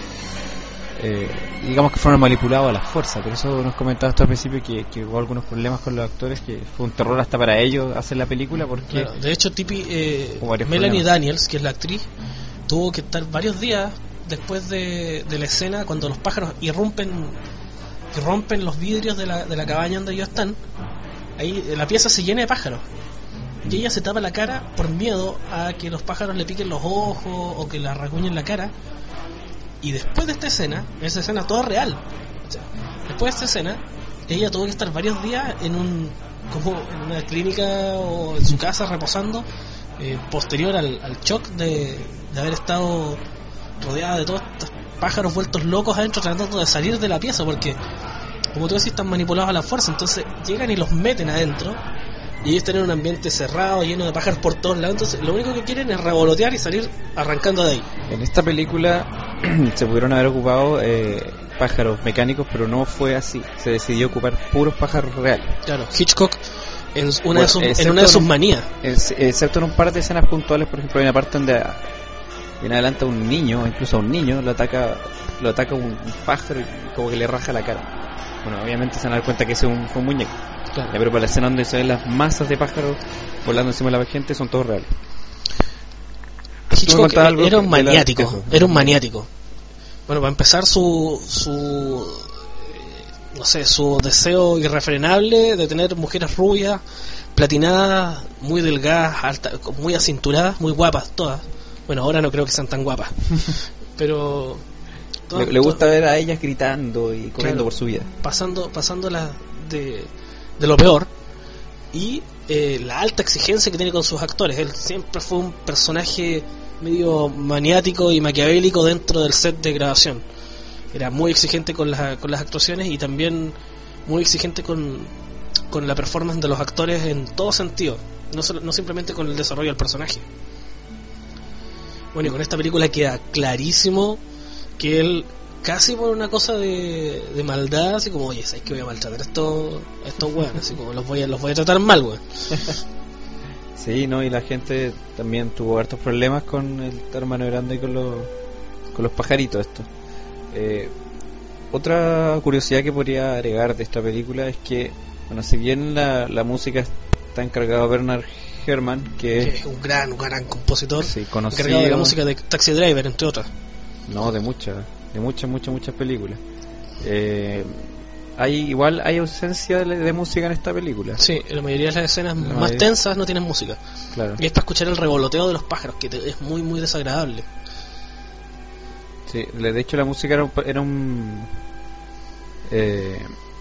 eh, digamos que fueron manipulados a la fuerza. Por eso nos comentaba hasta al principio que, que hubo algunos problemas con los actores, que fue un terror hasta para ellos hacer la película porque claro, de hecho Tipi, eh, Melanie problemas. Daniels, que es la actriz, tuvo que estar varios días después de, de la escena cuando los pájaros irrumpen y rompen los vidrios de la, de la cabaña donde ellos están. Ahí la pieza se llena de pájaros y ella se tapa la cara por miedo a que los pájaros le piquen los ojos o que la rasguñen la cara. Y después de esta escena, esa escena toda real, o sea, después de esta escena ella tuvo que estar varios días en un como en una clínica o en su casa reposando, eh, posterior al, al shock de, de haber estado rodeada de todos estos pájaros vueltos locos adentro tratando de salir de la pieza, porque como tú decís están manipulados a la fuerza. Entonces llegan y los meten adentro y ellos están en un ambiente cerrado lleno de pájaros por todos lados, entonces lo único que quieren es revolotear y salir arrancando de ahí. En esta película se pudieron haber ocupado eh, pájaros mecánicos, pero no fue así, se decidió ocupar puros pájaros reales. Claro, Hitchcock en una, bueno, de, sus, en una de sus manías, es, excepto en un par de escenas puntuales. Por ejemplo hay una parte donde en adelante a un niño, incluso a un niño lo ataca lo ataca un, un pájaro y como que le raja la cara. Bueno, obviamente se van a dar cuenta que ese es un, fue un muñeco. claro. Ya, pero para la escena donde se ven las masas de pájaros volando encima de la gente son todos reales. Hitchcock era, era un maniático, la... era un maniático. Bueno, para empezar su su eh, no sé, su deseo irrefrenable de tener mujeres rubias, platinadas, muy delgadas, altas, muy acinturadas, muy guapas todas. Bueno, ahora no creo que sean tan guapas, pero todo, le, le gusta todo, ver a ellas gritando y corriendo claro, por su vida, pasando pasándola de de lo peor. Y eh, la alta exigencia que tiene con sus actores. Él siempre fue un personaje medio maniático y maquiavélico dentro del set de grabación. Era muy exigente con las, con las actuaciones y también muy exigente con, con la performance de los actores en todo sentido, no, solo, no simplemente con el desarrollo del personaje. Bueno, y con esta película queda clarísimo que él, casi por una cosa de, de maldad, así como, oye, ¿sabes que voy a maltratar a estos, a estos weones? Así como, los voy a, los voy a tratar mal, weón. Sí, no, y la gente también tuvo hartos problemas con el estar maniobrando y con los, con los pajaritos estos. Eh, otra curiosidad que podría agregar de esta película es que, bueno, si bien la, la música está encargada de Bernard Herrmann, que, que es un gran, un gran compositor, sí, conocido, encargado de la música de Taxi Driver, entre otras. No, de muchas, de muchas, muchas, muchas películas. Eh, hay igual hay ausencia de, de música en esta película. Sí, la mayoría de las escenas La más mayoría. tensas no tienen música. Claro. Y es para escuchar el revoloteo de los pájaros, que te, es muy, muy desagradable. Sí, de hecho la música era un, era un eh,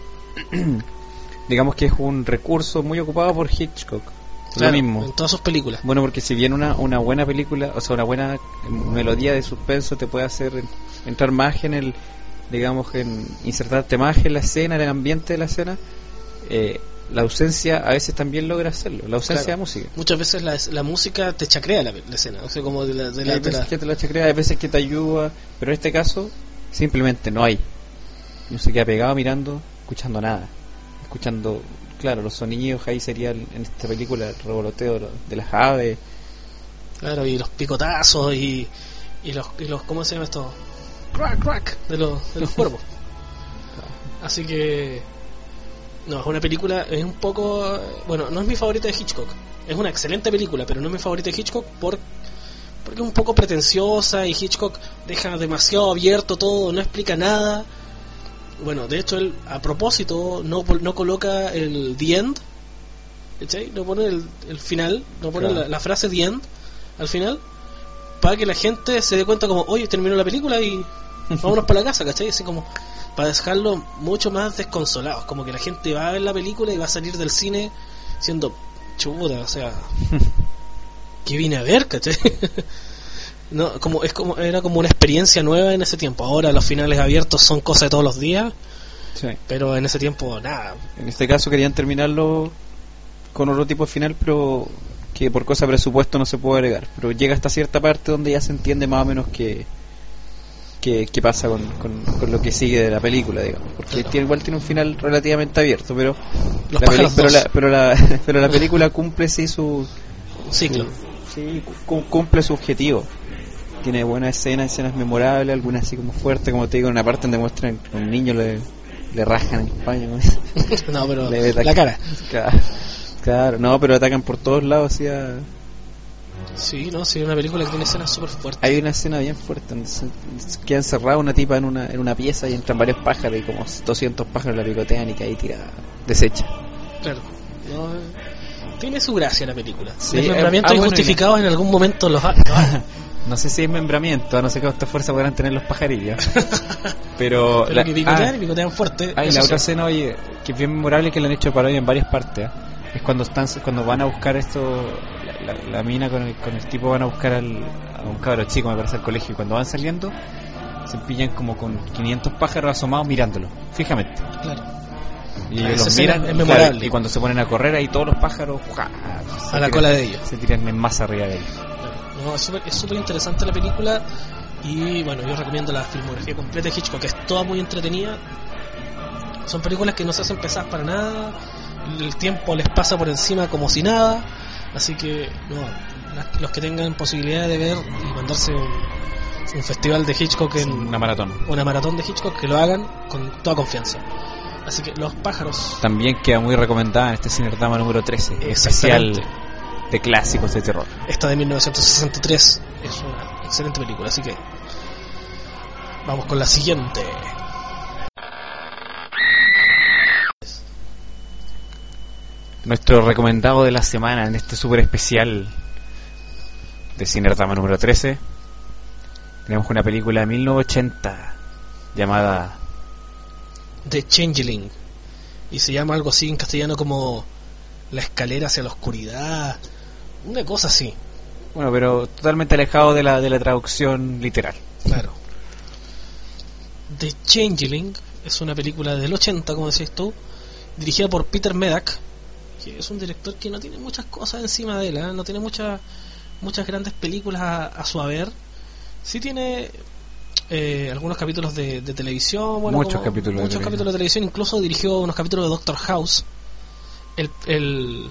digamos que es un recurso muy ocupado por Hitchcock. Claro, lo mismo. en todas sus películas. Bueno, porque si bien una, una buena película, o sea, una buena melodía de suspenso te puede hacer entrar más en el, digamos, en insertarte más en la escena, en el ambiente de la escena, eh, la ausencia a veces también logra hacerlo, la ausencia Claro. de música. Muchas veces la, la música te chacrea la, la escena, o sea, como de la, de la, Hay de la- veces que te la chacrea, hay veces que te ayuda, pero en este caso simplemente no hay. No se queda pegado mirando, escuchando nada, escuchando, claro, los sonidos. Ahí sería el- en esta película el revoloteo de las aves. claro, y los picotazos y, y los, y los, ¿cómo se llama esto? Crack, crack, de los, de los cuervos. Así que, no, es una película, es un poco, bueno, no es mi favorita de Hitchcock, es una excelente película, pero no es mi favorita de Hitchcock por, porque es un poco pretenciosa y Hitchcock deja demasiado abierto todo, no explica nada. Bueno, de hecho él a propósito no, no coloca el the end, ¿cachai? No pone el, el final, no pone Claro. la, la frase the end al final, para que la gente se dé cuenta como, oye, terminó la película y vámonos para la casa, ¿cachai? Así como para dejarlo mucho más desconsolados, como que la gente va a ver la película y va a salir del cine siendo chuta, o sea, ¿qué vine a ver, cachai? No, como es como era como una experiencia nueva en ese tiempo. Ahora los finales abiertos son cosas de todos los días, Sí. pero en ese tiempo nada. En este caso querían terminarlo con otro tipo de final, pero que por cosa de presupuesto no se puede agregar. Pero llega hasta cierta parte donde ya se entiende más o menos qué qué qué pasa con, con, con lo que sigue de la película, digamos. Porque Claro. tiene, igual tiene un final relativamente abierto, pero Los la, peli- pájaros pero, dos. la, pero, la, pero la película cumple sí su, Ciclo. su- sí, cu- cumple su objetivo. Tiene buenas escenas, escenas memorables, algunas así como fuertes, como te digo, en una parte donde muestran que a un niño le, le rajan en España. ¿No? No, pero Le- la cara. Claro, claro, no, pero atacan por todos lados. Así a- Sí, no, sí, es una película que tiene escenas súper fuertes. Hay una escena bien fuerte donde se, se queda encerrada una tipa en una, en una pieza y entran varios pájaros y como doscientos pájaros la picotean y que ahí tira, desecha. Claro. No, eh, tiene su gracia la película. Sí, Desmembramientos eh, ah, bueno, injustificados en algún momento los ha- los ha- No sé si es membramiento, no sé cuánta fuerza podrán tener los pajarillos. Pero, pero la, que picotean ah, y picotean fuerte. ah, y eso la sí. otra escena, oye, que es bien memorable, que le han hecho parodia en varias partes. ¿eh? Es cuando están cuando van a buscar esto, la, la, la mina con el, con el tipo van a buscar al, a un cabro chico, me parece, al colegio. Y cuando van saliendo, se pillan como con quinientos pájaros asomados mirándolo, fijamente. Claro. Y Esa ellos los escena miran, es memorable. claro, y cuando se ponen a correr ahí todos los pájaros ¡jua! se A la tiran- cola de ellos. se tiran en masa arriba de ellos. Claro. No, es súper es súper interesante la película. Y bueno, yo recomiendo la filmografía completa de Hitchcock, que es toda muy entretenida. Son películas que no se hacen pesadas para nada, el tiempo les pasa por encima como si nada. Así que no, las- los que tengan posibilidad de ver y mandarse un, un festival de Hitchcock en Una maratón. una maratón de Hitchcock, que lo hagan con toda confianza. Así que Los pájaros, También queda muy recomendada en este Cinerdama número trece, especial Exactamente. de clásicos de terror. esta de mil novecientos sesenta y tres, es una excelente película. Así que vamos con la siguiente. Nuestro recomendado de la semana en este super especial de Cinerdama número trece. Tenemos una película de mil novecientos ochenta llamada The Changeling, y se llama algo así en castellano como La escalera hacia la oscuridad, una cosa así. Bueno, pero totalmente alejado de la de la traducción literal. Claro. The Changeling es una película del ochenta, como decís tú, dirigida por Peter Medak, que es un director que no tiene muchas cosas encima de él, ¿eh? No tiene muchas muchas grandes películas a, a su haber, Sí tiene eh, algunos capítulos de, de televisión, bueno, Muchos como, capítulos de muchos televisión. capítulos de televisión, incluso dirigió unos capítulos de Doctor House. El el,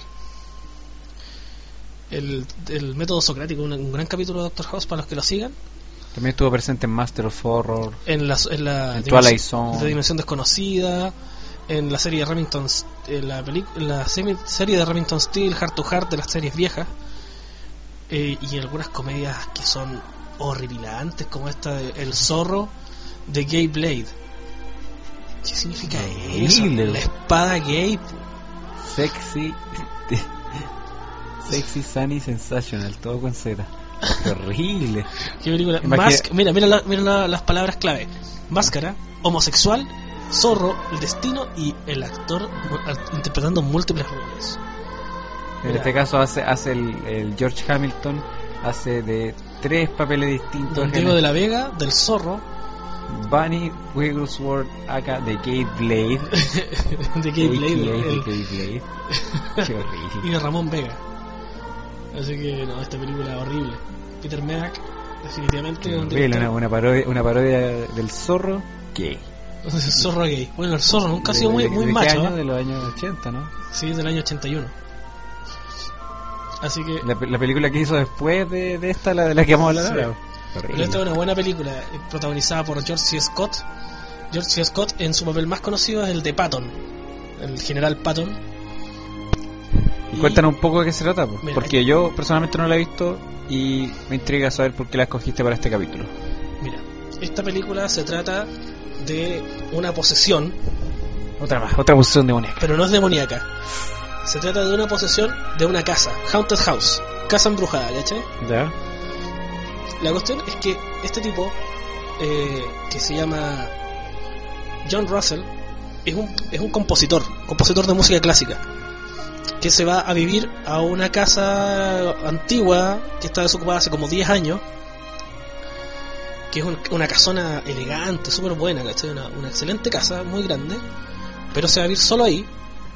el, el método socrático, un, un gran capítulo de Doctor House para los que lo sigan. También estuvo presente en Master of Horror, En la, en la en dimensión, Twilight Zone. de Dimensión Desconocida, en la serie de Remington, en la, peli, en la semi, serie de Remington Steele, Heart to Heart, de las series viejas, eh, y algunas comedias que son horripilantes, como esta de El Zorro de Gay Blade. ¿Qué significa eso? Horrible. La espada gay. Sexy, Sexy, Sunny, Sensational, todo con Z. Qué horrible. ¿Qué película? Imagina- Mask- mira, mira, la- mira la- las palabras clave: máscara, homosexual, zorro, el destino y el actor mu- interpretando múltiples roles. En Mira. este caso hace hace el, el George Hamilton, hace de tres papeles distintos. Don en Diego el- de la Vega, del zorro, Bunny Wigglesworth, acá de Gabe Blade. de Gay A K A Blade, de el- Gabe Blade. Qué y horrible. de Ramón Vega. Así que no, esta película horrible. Peter Medak, definitivamente Qué un horrible, director- una, una parodia, una parodia del zorro. ¿Qué? el zorro gay. Bueno, el zorro nunca ha sido ¿De- muy, de- muy de qué macho, año? ¿eh? De los años ochenta, ¿no? Sí, del año ochenta y uno. Así que La, la película que hizo después de, de esta, la de la que vamos a hablar Sí. ahora. pero Horrible. esta es una buena película, eh, protagonizada por George C. Scott. George C. Scott en su papel más conocido es el de Patton, el general Patton. Y cuéntanos un poco de qué se trata, pues, Mira, porque yo personalmente no la he visto y me intriga saber por qué la escogiste para este capítulo. Mira, esta película se trata de una posesión, Otra más, otra posición demoníaca. pero no es demoníaca. Se trata de una posesión de una casa, Haunted House, casa embrujada, ¿cachai? ¿Ya? La cuestión es que este tipo, eh, que se llama John Russell, es un, es un compositor, compositor de música clásica, que se va a vivir a una casa antigua que está desocupada hace como diez años, que es un- una casona elegante, súper buena, ¿cachai? Una, una excelente casa, muy grande, pero se va a vivir solo ahí.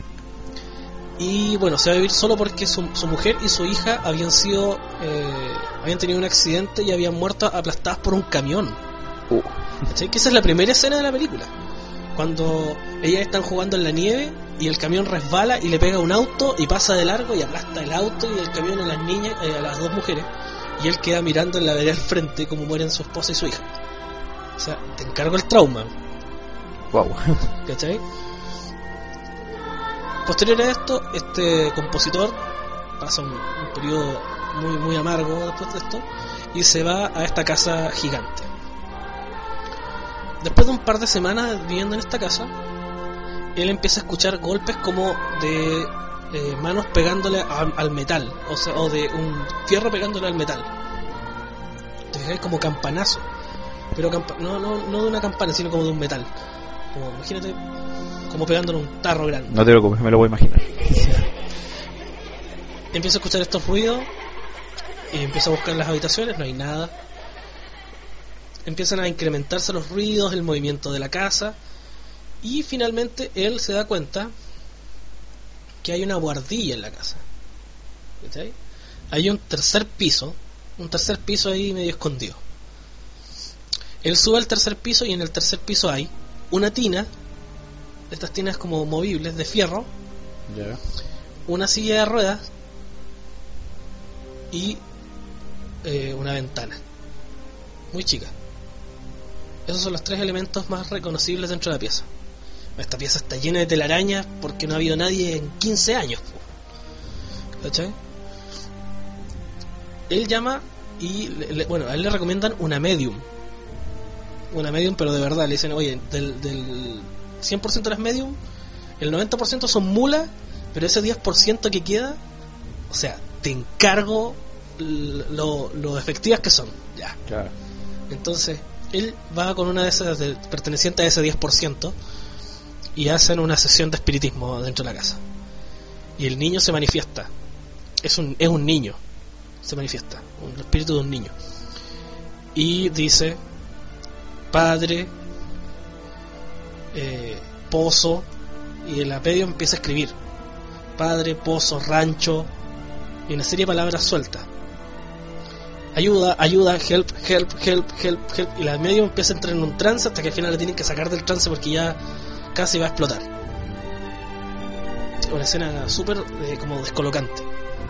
Y bueno, se va a vivir solo porque su, su mujer y su hija habían sido eh, habían tenido un accidente y habían muerto aplastadas por un camión. Uh. ¿Cachai? Que esa es la primera escena de la película, cuando ellas están jugando en la nieve y el camión resbala y le pega a un auto y pasa de largo y aplasta el auto y el camión a las niñas, eh, a las dos mujeres, y él queda mirando en la vereda al frente como mueren su esposa y su hija. O sea, te encargo el trauma, Wow. ¿cachai? Posterior a esto, este compositor pasa un, un periodo muy muy amargo después de esto y se va a esta casa gigante. Después de un par de semanas viviendo en esta casa, él empieza a escuchar golpes como de eh, manos pegándole al, al metal, o sea, o de un fierro pegándole al metal. Te fijáis, como campanazo, pero campa- no, no, no de una campana, sino como de un metal. Como, imagínate, como pegándole un tarro grande. No te preocupes, me lo voy a imaginar. Empieza a escuchar estos ruidos y empieza a buscar en las habitaciones, no hay nada. Empiezan a incrementarse los ruidos, el movimiento de la casa, y finalmente él se da cuenta que hay una buhardilla en la casa. ¿Cachai? Hay un tercer piso, un tercer piso ahí medio escondido. Él sube al tercer piso y en el tercer piso hay una tina, estas tinas como movibles de fierro, Ya. una silla de ruedas y eh, una ventana muy chica. Esos son los tres elementos más reconocibles dentro de la pieza. Esta pieza está llena de telarañas porque no ha habido nadie en quince años, ¿cachai? Él llama y le- le- bueno, a él le recomiendan una medium, una medium, pero de verdad le dicen, oye, del, del cien por ciento de las medium, el noventa por ciento son mulas, pero ese diez por ciento que queda, o sea, te encargo l- lo, lo efectivas que son, ya. Claro. Entonces, él va con una de esas de, perteneciente a ese diez por ciento y hacen una sesión de espiritismo dentro de la casa. Y el niño se manifiesta. Es un, es un niño. Se manifiesta. Un espíritu de un niño. Y dice: padre, eh, pozo. Y el apellido empieza a escribir: padre, pozo, rancho. Y una serie de palabras sueltas. ayuda, ayuda, help, help, help, help, help, y la medium empieza a entrar en un trance hasta que al final la tienen que sacar del trance porque ya casi va a explotar. Una escena súper eh, como descolocante.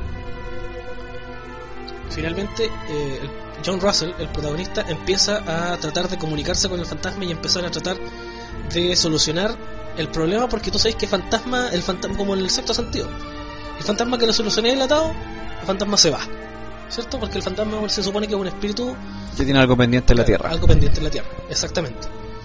Finalmente eh, el John Russell, el protagonista, empieza a tratar de comunicarse con el fantasma y empezar a tratar de solucionar el problema, porque tú sabes que fantasma, el fantasma, como en el sexto sentido, el fantasma que lo solucioné el atado, el fantasma se va, ¿cierto? Porque el fantasma se supone que es un espíritu que tiene algo pendiente en la tierra. Algo pendiente en la tierra, exactamente.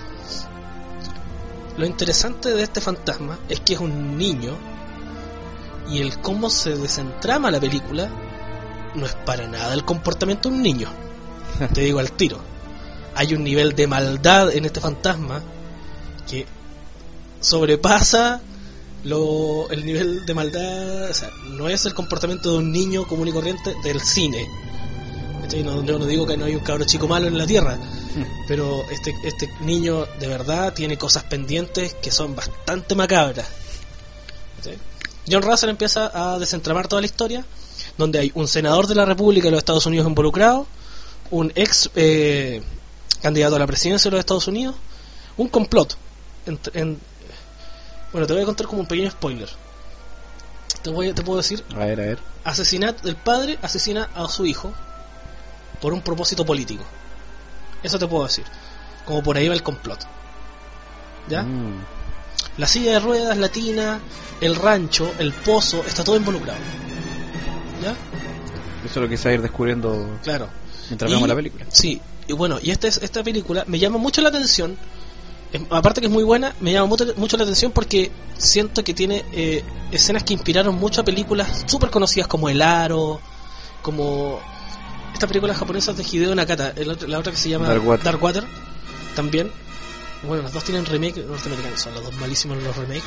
Lo interesante de este fantasma es que es un niño, y el cómo se desentrama la película no es para nada el comportamiento de un niño. Te digo al tiro. Hay un nivel de maldad en este fantasma que sobrepasa lo, el nivel de maldad. O sea, no es el comportamiento de un niño común y corriente del cine. No, yo no digo que no hay un cabro chico malo en la tierra, pero este, este niño de verdad tiene cosas pendientes que son bastante macabras. ¿Sí? John Russell empieza a desentramar toda la historia, donde hay un senador de la República de los Estados Unidos involucrado, un ex eh, candidato a la presidencia de los Estados Unidos, un complot. En, en, bueno, te voy a contar como un pequeño spoiler. Te, voy, te puedo decir: a ver, a ver. Asesinato, el padre asesina a su hijo por un propósito político. Eso te puedo decir. Como por ahí va el complot. ¿Ya? Mm. La silla de ruedas, la tina, el rancho, el pozo, está todo involucrado. ¿Ya? Eso es lo que se va a ir descubriendo, claro, mientras y, vemos la película. Sí, y bueno, y esta, esta película me llama mucho la atención. Es, aparte que es muy buena, me llama mucho, mucho la atención porque siento que tiene eh, escenas que inspiraron mucho a películas súper conocidas como El Aro, como estas películas japonesas de Hideo Nakata, el otro, la otra que se llama Darkwater. Darkwater, también. Bueno, las dos tienen remake norteamericanos, son los dos malísimos los remakes.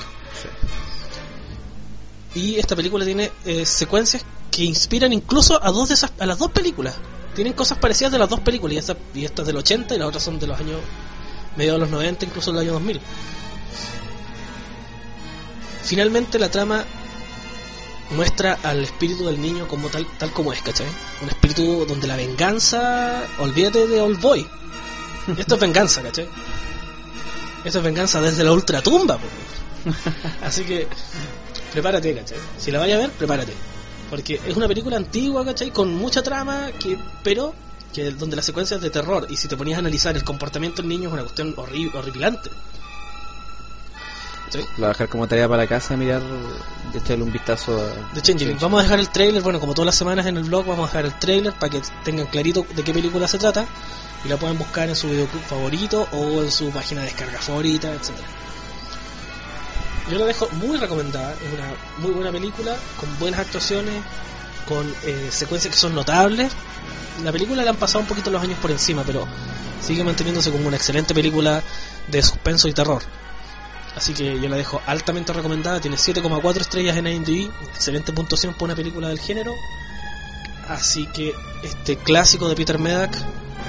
Sí. Y esta película tiene eh, secuencias que inspiran incluso a dos de esas, a las dos películas. Tienen cosas parecidas de las dos películas, y esta, y esta es del ochenta y las otras son de los años mediados de los noventa, incluso del año dos mil. Finalmente la trama muestra al espíritu del niño como tal, tal como es, ¿cachai? Un espíritu donde la venganza, olvídate de Old Boy. Esto es venganza, ¿cachai? Esto es venganza desde la ultratumba, po. Así que prepárate, ¿cachai? Si la vayas a ver, prepárate, porque es una película antigua, ¿cachai? Con mucha trama, que pero que donde la secuencia es de terror, y si te ponías a analizar el comportamiento del niño es una cuestión horri- horripilante. ¿Sí? La voy a dejar como tarea para la casa, mirar, de echarle un vistazo a The Changeling. Vamos a dejar el trailer, bueno, como todas las semanas en el blog vamos a dejar el trailer para que tengan clarito de qué película se trata y la puedan buscar en su videoclub favorito o en su página de descarga favorita, etcétera. Yo la dejo muy recomendada, es una muy buena película, con buenas actuaciones, con eh, secuencias que son notables. La película la han pasado un poquito los años por encima, pero sigue manteniéndose como una excelente película de suspenso y terror. Así que yo la dejo altamente recomendada. Tiene siete coma cuatro estrellas en I M D B, excelente puntuación para una película del género. Así que este clásico de Peter Medak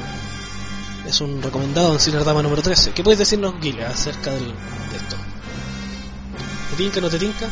es un recomendado en Cine Dama número trece. ¿Qué puedes decirnos, Guile, acerca del, de esto? ¿Te tinca o no te tinca?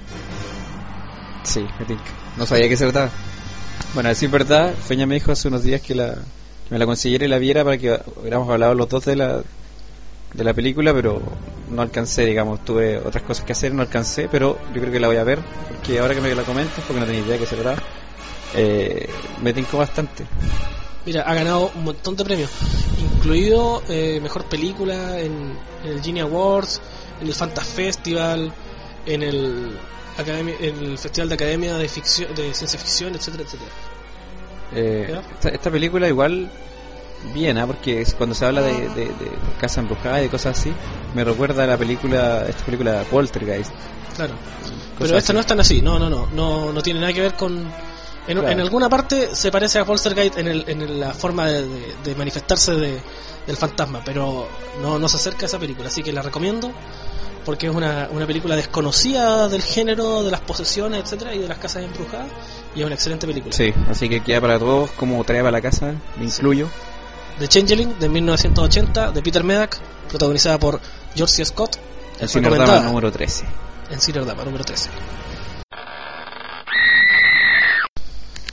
Sí, me tinca. No sabía qué se trataba. Bueno, a decir verdad, Feña me dijo hace unos días que, la, que me la consiguiera y la viera para que hubiéramos hablado los dos de la de la película, pero no alcancé, digamos, tuve otras cosas que hacer, no alcancé, pero yo creo que la voy a ver, porque ahora que me la comentas, porque no tenía idea de qué se trataba, eh, me tincó bastante. Mira, ha ganado un montón de premios, incluido eh, mejor película en, en el Genie Awards, en el Fantas Festival, en el Academia, en el Festival de Academia de ficción, de Ciencia Ficción, etcétera, etcétera. Eh, esta, esta película igual bien, ¿eh? Porque es cuando se habla de, de, de casa embrujada y de cosas así, me recuerda a la película, esta película Poltergeist. Claro, pero esta así. No es tan así, no, no, no, no, no tiene nada que ver con. En, claro. En alguna parte se parece a Poltergeist en, el, en la forma de, de, de manifestarse de, del fantasma, pero no, no se acerca a esa película, así que la recomiendo porque es una, una película desconocida del género de las posesiones, etcétera, y de las casas embrujadas, y es una excelente película. Sí, así que queda para todos como tarea para la casa, me incluyo. The Changeling de mil novecientos ochenta de Peter Medak, protagonizada por George C. Scott, en Cine Dama número trece. En Cine Dama número trece.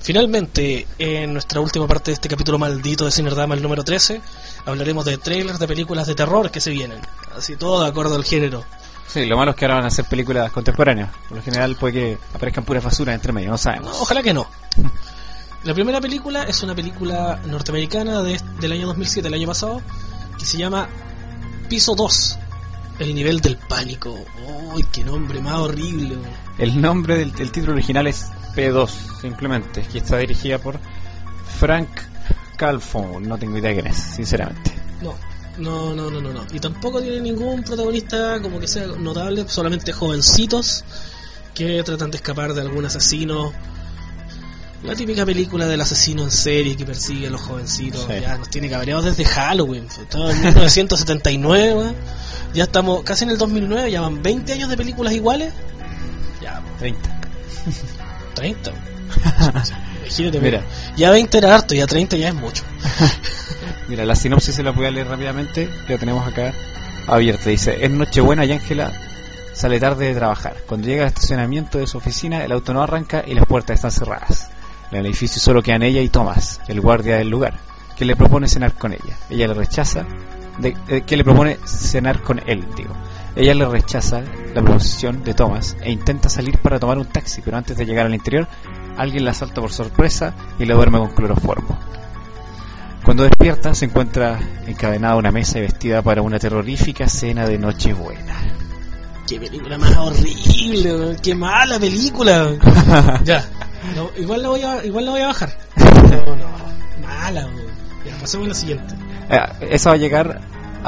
Finalmente, en nuestra última parte de este capítulo maldito de Cinerdama, el número trece, hablaremos de trailers de películas de terror que se vienen. Así todo de acuerdo al género. Sí, lo malo es que ahora van a ser películas contemporáneas. Por lo general puede que aparezcan puras basuras entre medio, no sabemos. No, ojalá que no. La primera película es una película norteamericana de, del año dos mil siete, el año pasado, que se llama Piso dos, el nivel del pánico. ¡Uy, qué nombre más horrible! El nombre del el título original es P dos, simplemente, que está dirigida por Frank Calfon. No tengo idea quién es, sinceramente. No, no, no, no, no, no. Y tampoco tiene ningún protagonista como que sea notable, solamente jovencitos que tratan de escapar de algún asesino. La típica película del asesino en serie que persigue a los jovencitos. Sí. Ya nos tiene cabreados desde Halloween. Estamos en mil novecientos setenta y nueve, ya estamos casi en el dos mil nueve, ya van veinte años de películas iguales. Ya, treinta. treinta. Imagínate, mira, ya veinte era harto, ya treinta ya es mucho. Mira, la sinopsis se la voy a leer rápidamente, la tenemos acá abierta. Dice: es Nochebuena y Ángela sale tarde de trabajar. Cuando llega al estacionamiento de su oficina, el auto no arranca y las puertas están cerradas. En el edificio solo quedan ella y Thomas, el guardia del lugar, que le propone cenar con ella. Ella le rechaza, de, eh, que le propone cenar con él, digo. Ella le rechaza la proposición de Thomas e intenta salir para tomar un taxi, pero antes de llegar al interior, alguien la asalta por sorpresa y la duerme con cloroformo. Cuando despierta, se encuentra encadenada a una mesa y vestida para una terrorífica cena de Nochebuena. ¡Qué película más horrible! ¡Qué mala película! Ya, no, igual la voy a igual la voy a bajar. No, no, mala. Ya, pasemos a la siguiente. Eh, esa va a llegar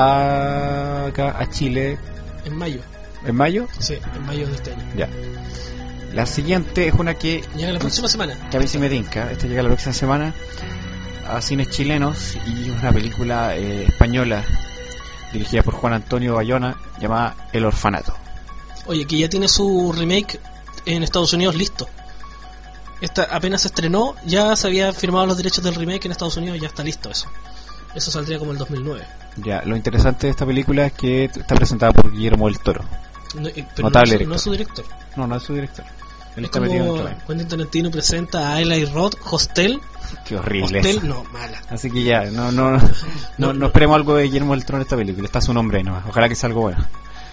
a, acá a Chile en mayo. ¿En mayo? Sí, en mayo de este año. Ya. La siguiente es una que llega la próxima semana. Que a mí sí me tinca. Esta llega la próxima semana a cines chilenos y es una película eh, española dirigida por Juan Antonio Bayona llamada El Orfanato. Oye, que ya tiene su remake en Estados Unidos listo. Esta apenas se estrenó, ya se habían firmado los derechos del remake en Estados Unidos, ya está listo eso. Eso saldría como el dos mil nueve. Ya, lo interesante de esta película es que está presentada por Guillermo del Toro. No, eh, pero notable no, director. No es su director. No, no es su director. Él es está como metido en Quentin Tarantino presenta a Eli Roth, Hostel. Qué horrible. Hostel, no, mala. Así que ya, no no no, no, no esperemos algo de Guillermo del Toro en esta película. Está su nombre ahí nomás. Ojalá que sea algo bueno.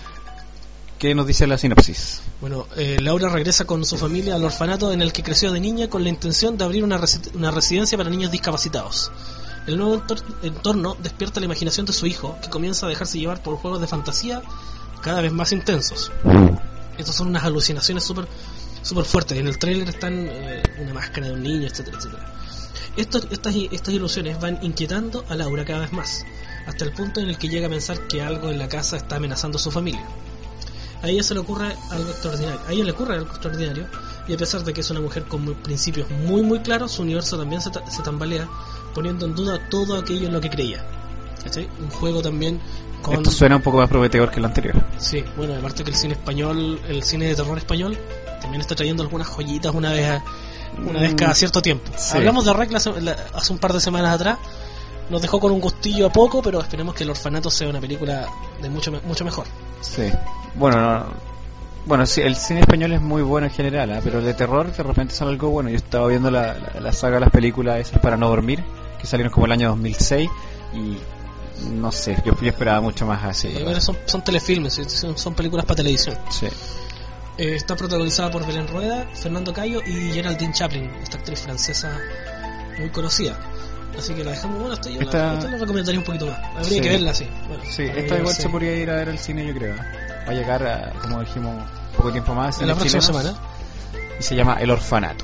¿Qué nos dice la sinopsis? Bueno, eh, Laura regresa con su familia al orfanato en el que creció de niña con la intención de abrir una, resi- una residencia para niños discapacitados. El nuevo entor- entorno despierta la imaginación de su hijo, que comienza a dejarse llevar por juegos de fantasía cada vez más intensos. Estas son unas alucinaciones súper super fuertes. En el tráiler están eh, una máscara de un niño, etcétera, etcétera. Esto, estas, estas ilusiones van inquietando a Laura cada vez más, hasta el punto en el que llega a pensar que algo en la casa está amenazando a su familia. A ella se le ocurre algo extraordinario. A ella le ocurre algo extraordinario y a pesar de que es una mujer con muy, principios muy muy claros, su universo también se, ta- se tambalea, poniendo en duda todo aquello en lo que creía. ¿Cachai? Un juego también con... Esto suena un poco más prometedor que el anterior. Sí, bueno, aparte que el cine español, el cine de terror español, también está trayendo algunas joyitas una vez a, una mm, vez cada cierto tiempo. Sí. Hablamos de Rec hace un par de semanas atrás. Nos dejó con un gustillo a poco, pero esperemos que El Orfanato sea una película de mucho mucho mejor. Sí. Bueno, no, bueno, sí, el cine español es muy bueno en general, ¿eh? Pero de terror de repente sale algo bueno. Yo estaba viendo la, la, la saga de las películas esas para no dormir, que salieron como el año dos mil seis y no sé, yo, yo esperaba mucho más así. Sí, bueno, son, son telefilmes, son, son películas para televisión. Sí. Eh, está protagonizada por Belén Rueda, Fernando Cayo y Geraldine Chaplin, esta actriz francesa muy conocida. Así que la dejamos, bueno, esta yo esta... La, esta la recomendaría un poquito más. Habría sí. que verla así. Bueno, sí, esta igual se podría ir a ver al cine, yo creo. Va a llegar, a, como dijimos, poco tiempo más. En la próxima semana. Y se llama El Orfanato.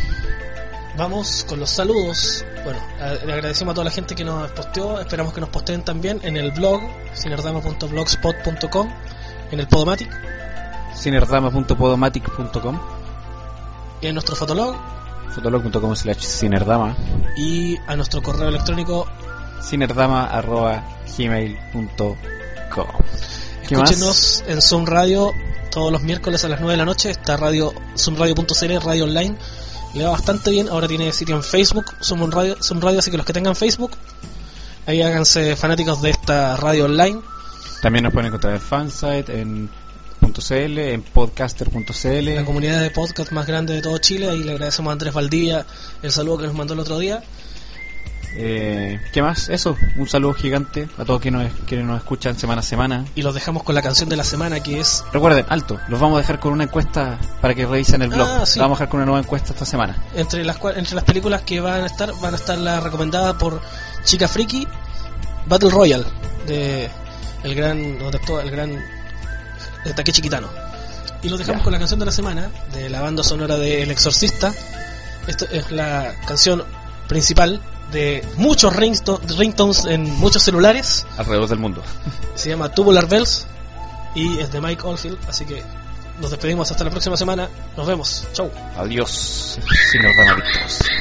Vamos con los saludos. Bueno, le agradecemos a toda la gente que nos posteó. Esperamos que nos posteen también en el blog cinerdama punto blogspot punto com, en el Podomatic, cinerdama punto podomatic punto com, y en nuestro fotolog, fotolog punto com slash cinerdama, y a nuestro correo electrónico cinerdama arroba gmail punto com. Escúchenos en Zoom Radio todos los miércoles a las nueve de la noche. Está radio zoom radio punto c l, radio online. Le va bastante bien. Ahora tiene sitio en Facebook, Zoom Radio, Zoom Radio, así que los que tengan Facebook, ahí háganse fanáticos de esta radio online. También nos pueden encontrar en Fansite, en punto c l, en podcaster punto c l. La comunidad de podcast más grande de todo Chile. Y le agradecemos a Andrés Valdivia el saludo que nos mandó el otro día. Eh, ¿Qué más? Eso, un saludo gigante a todos quienes nos, quienes nos escuchan semana a semana. Y los dejamos con la canción de la semana, que es... Recuerden, alto, los vamos a dejar con una encuesta para que revisen el blog. Ah, sí. Los vamos a dejar con una nueva encuesta esta semana. Entre las, cua- entre las películas que van a estar, van a estar la recomendada por Chica Friki, Battle Royale, de el gran, donde actúa el gran de Takeshi Kitano. Y los dejamos Ya. con la canción de la semana, de la banda sonora de El Exorcista. Esto es la canción principal de muchos ringto- ringtones en muchos celulares. Alrededor del mundo. Se llama Tubular Bells y es de Mike Oldfield. Así que nos despedimos hasta la próxima semana. Nos vemos. Chau. Adiós, señor Danadictos.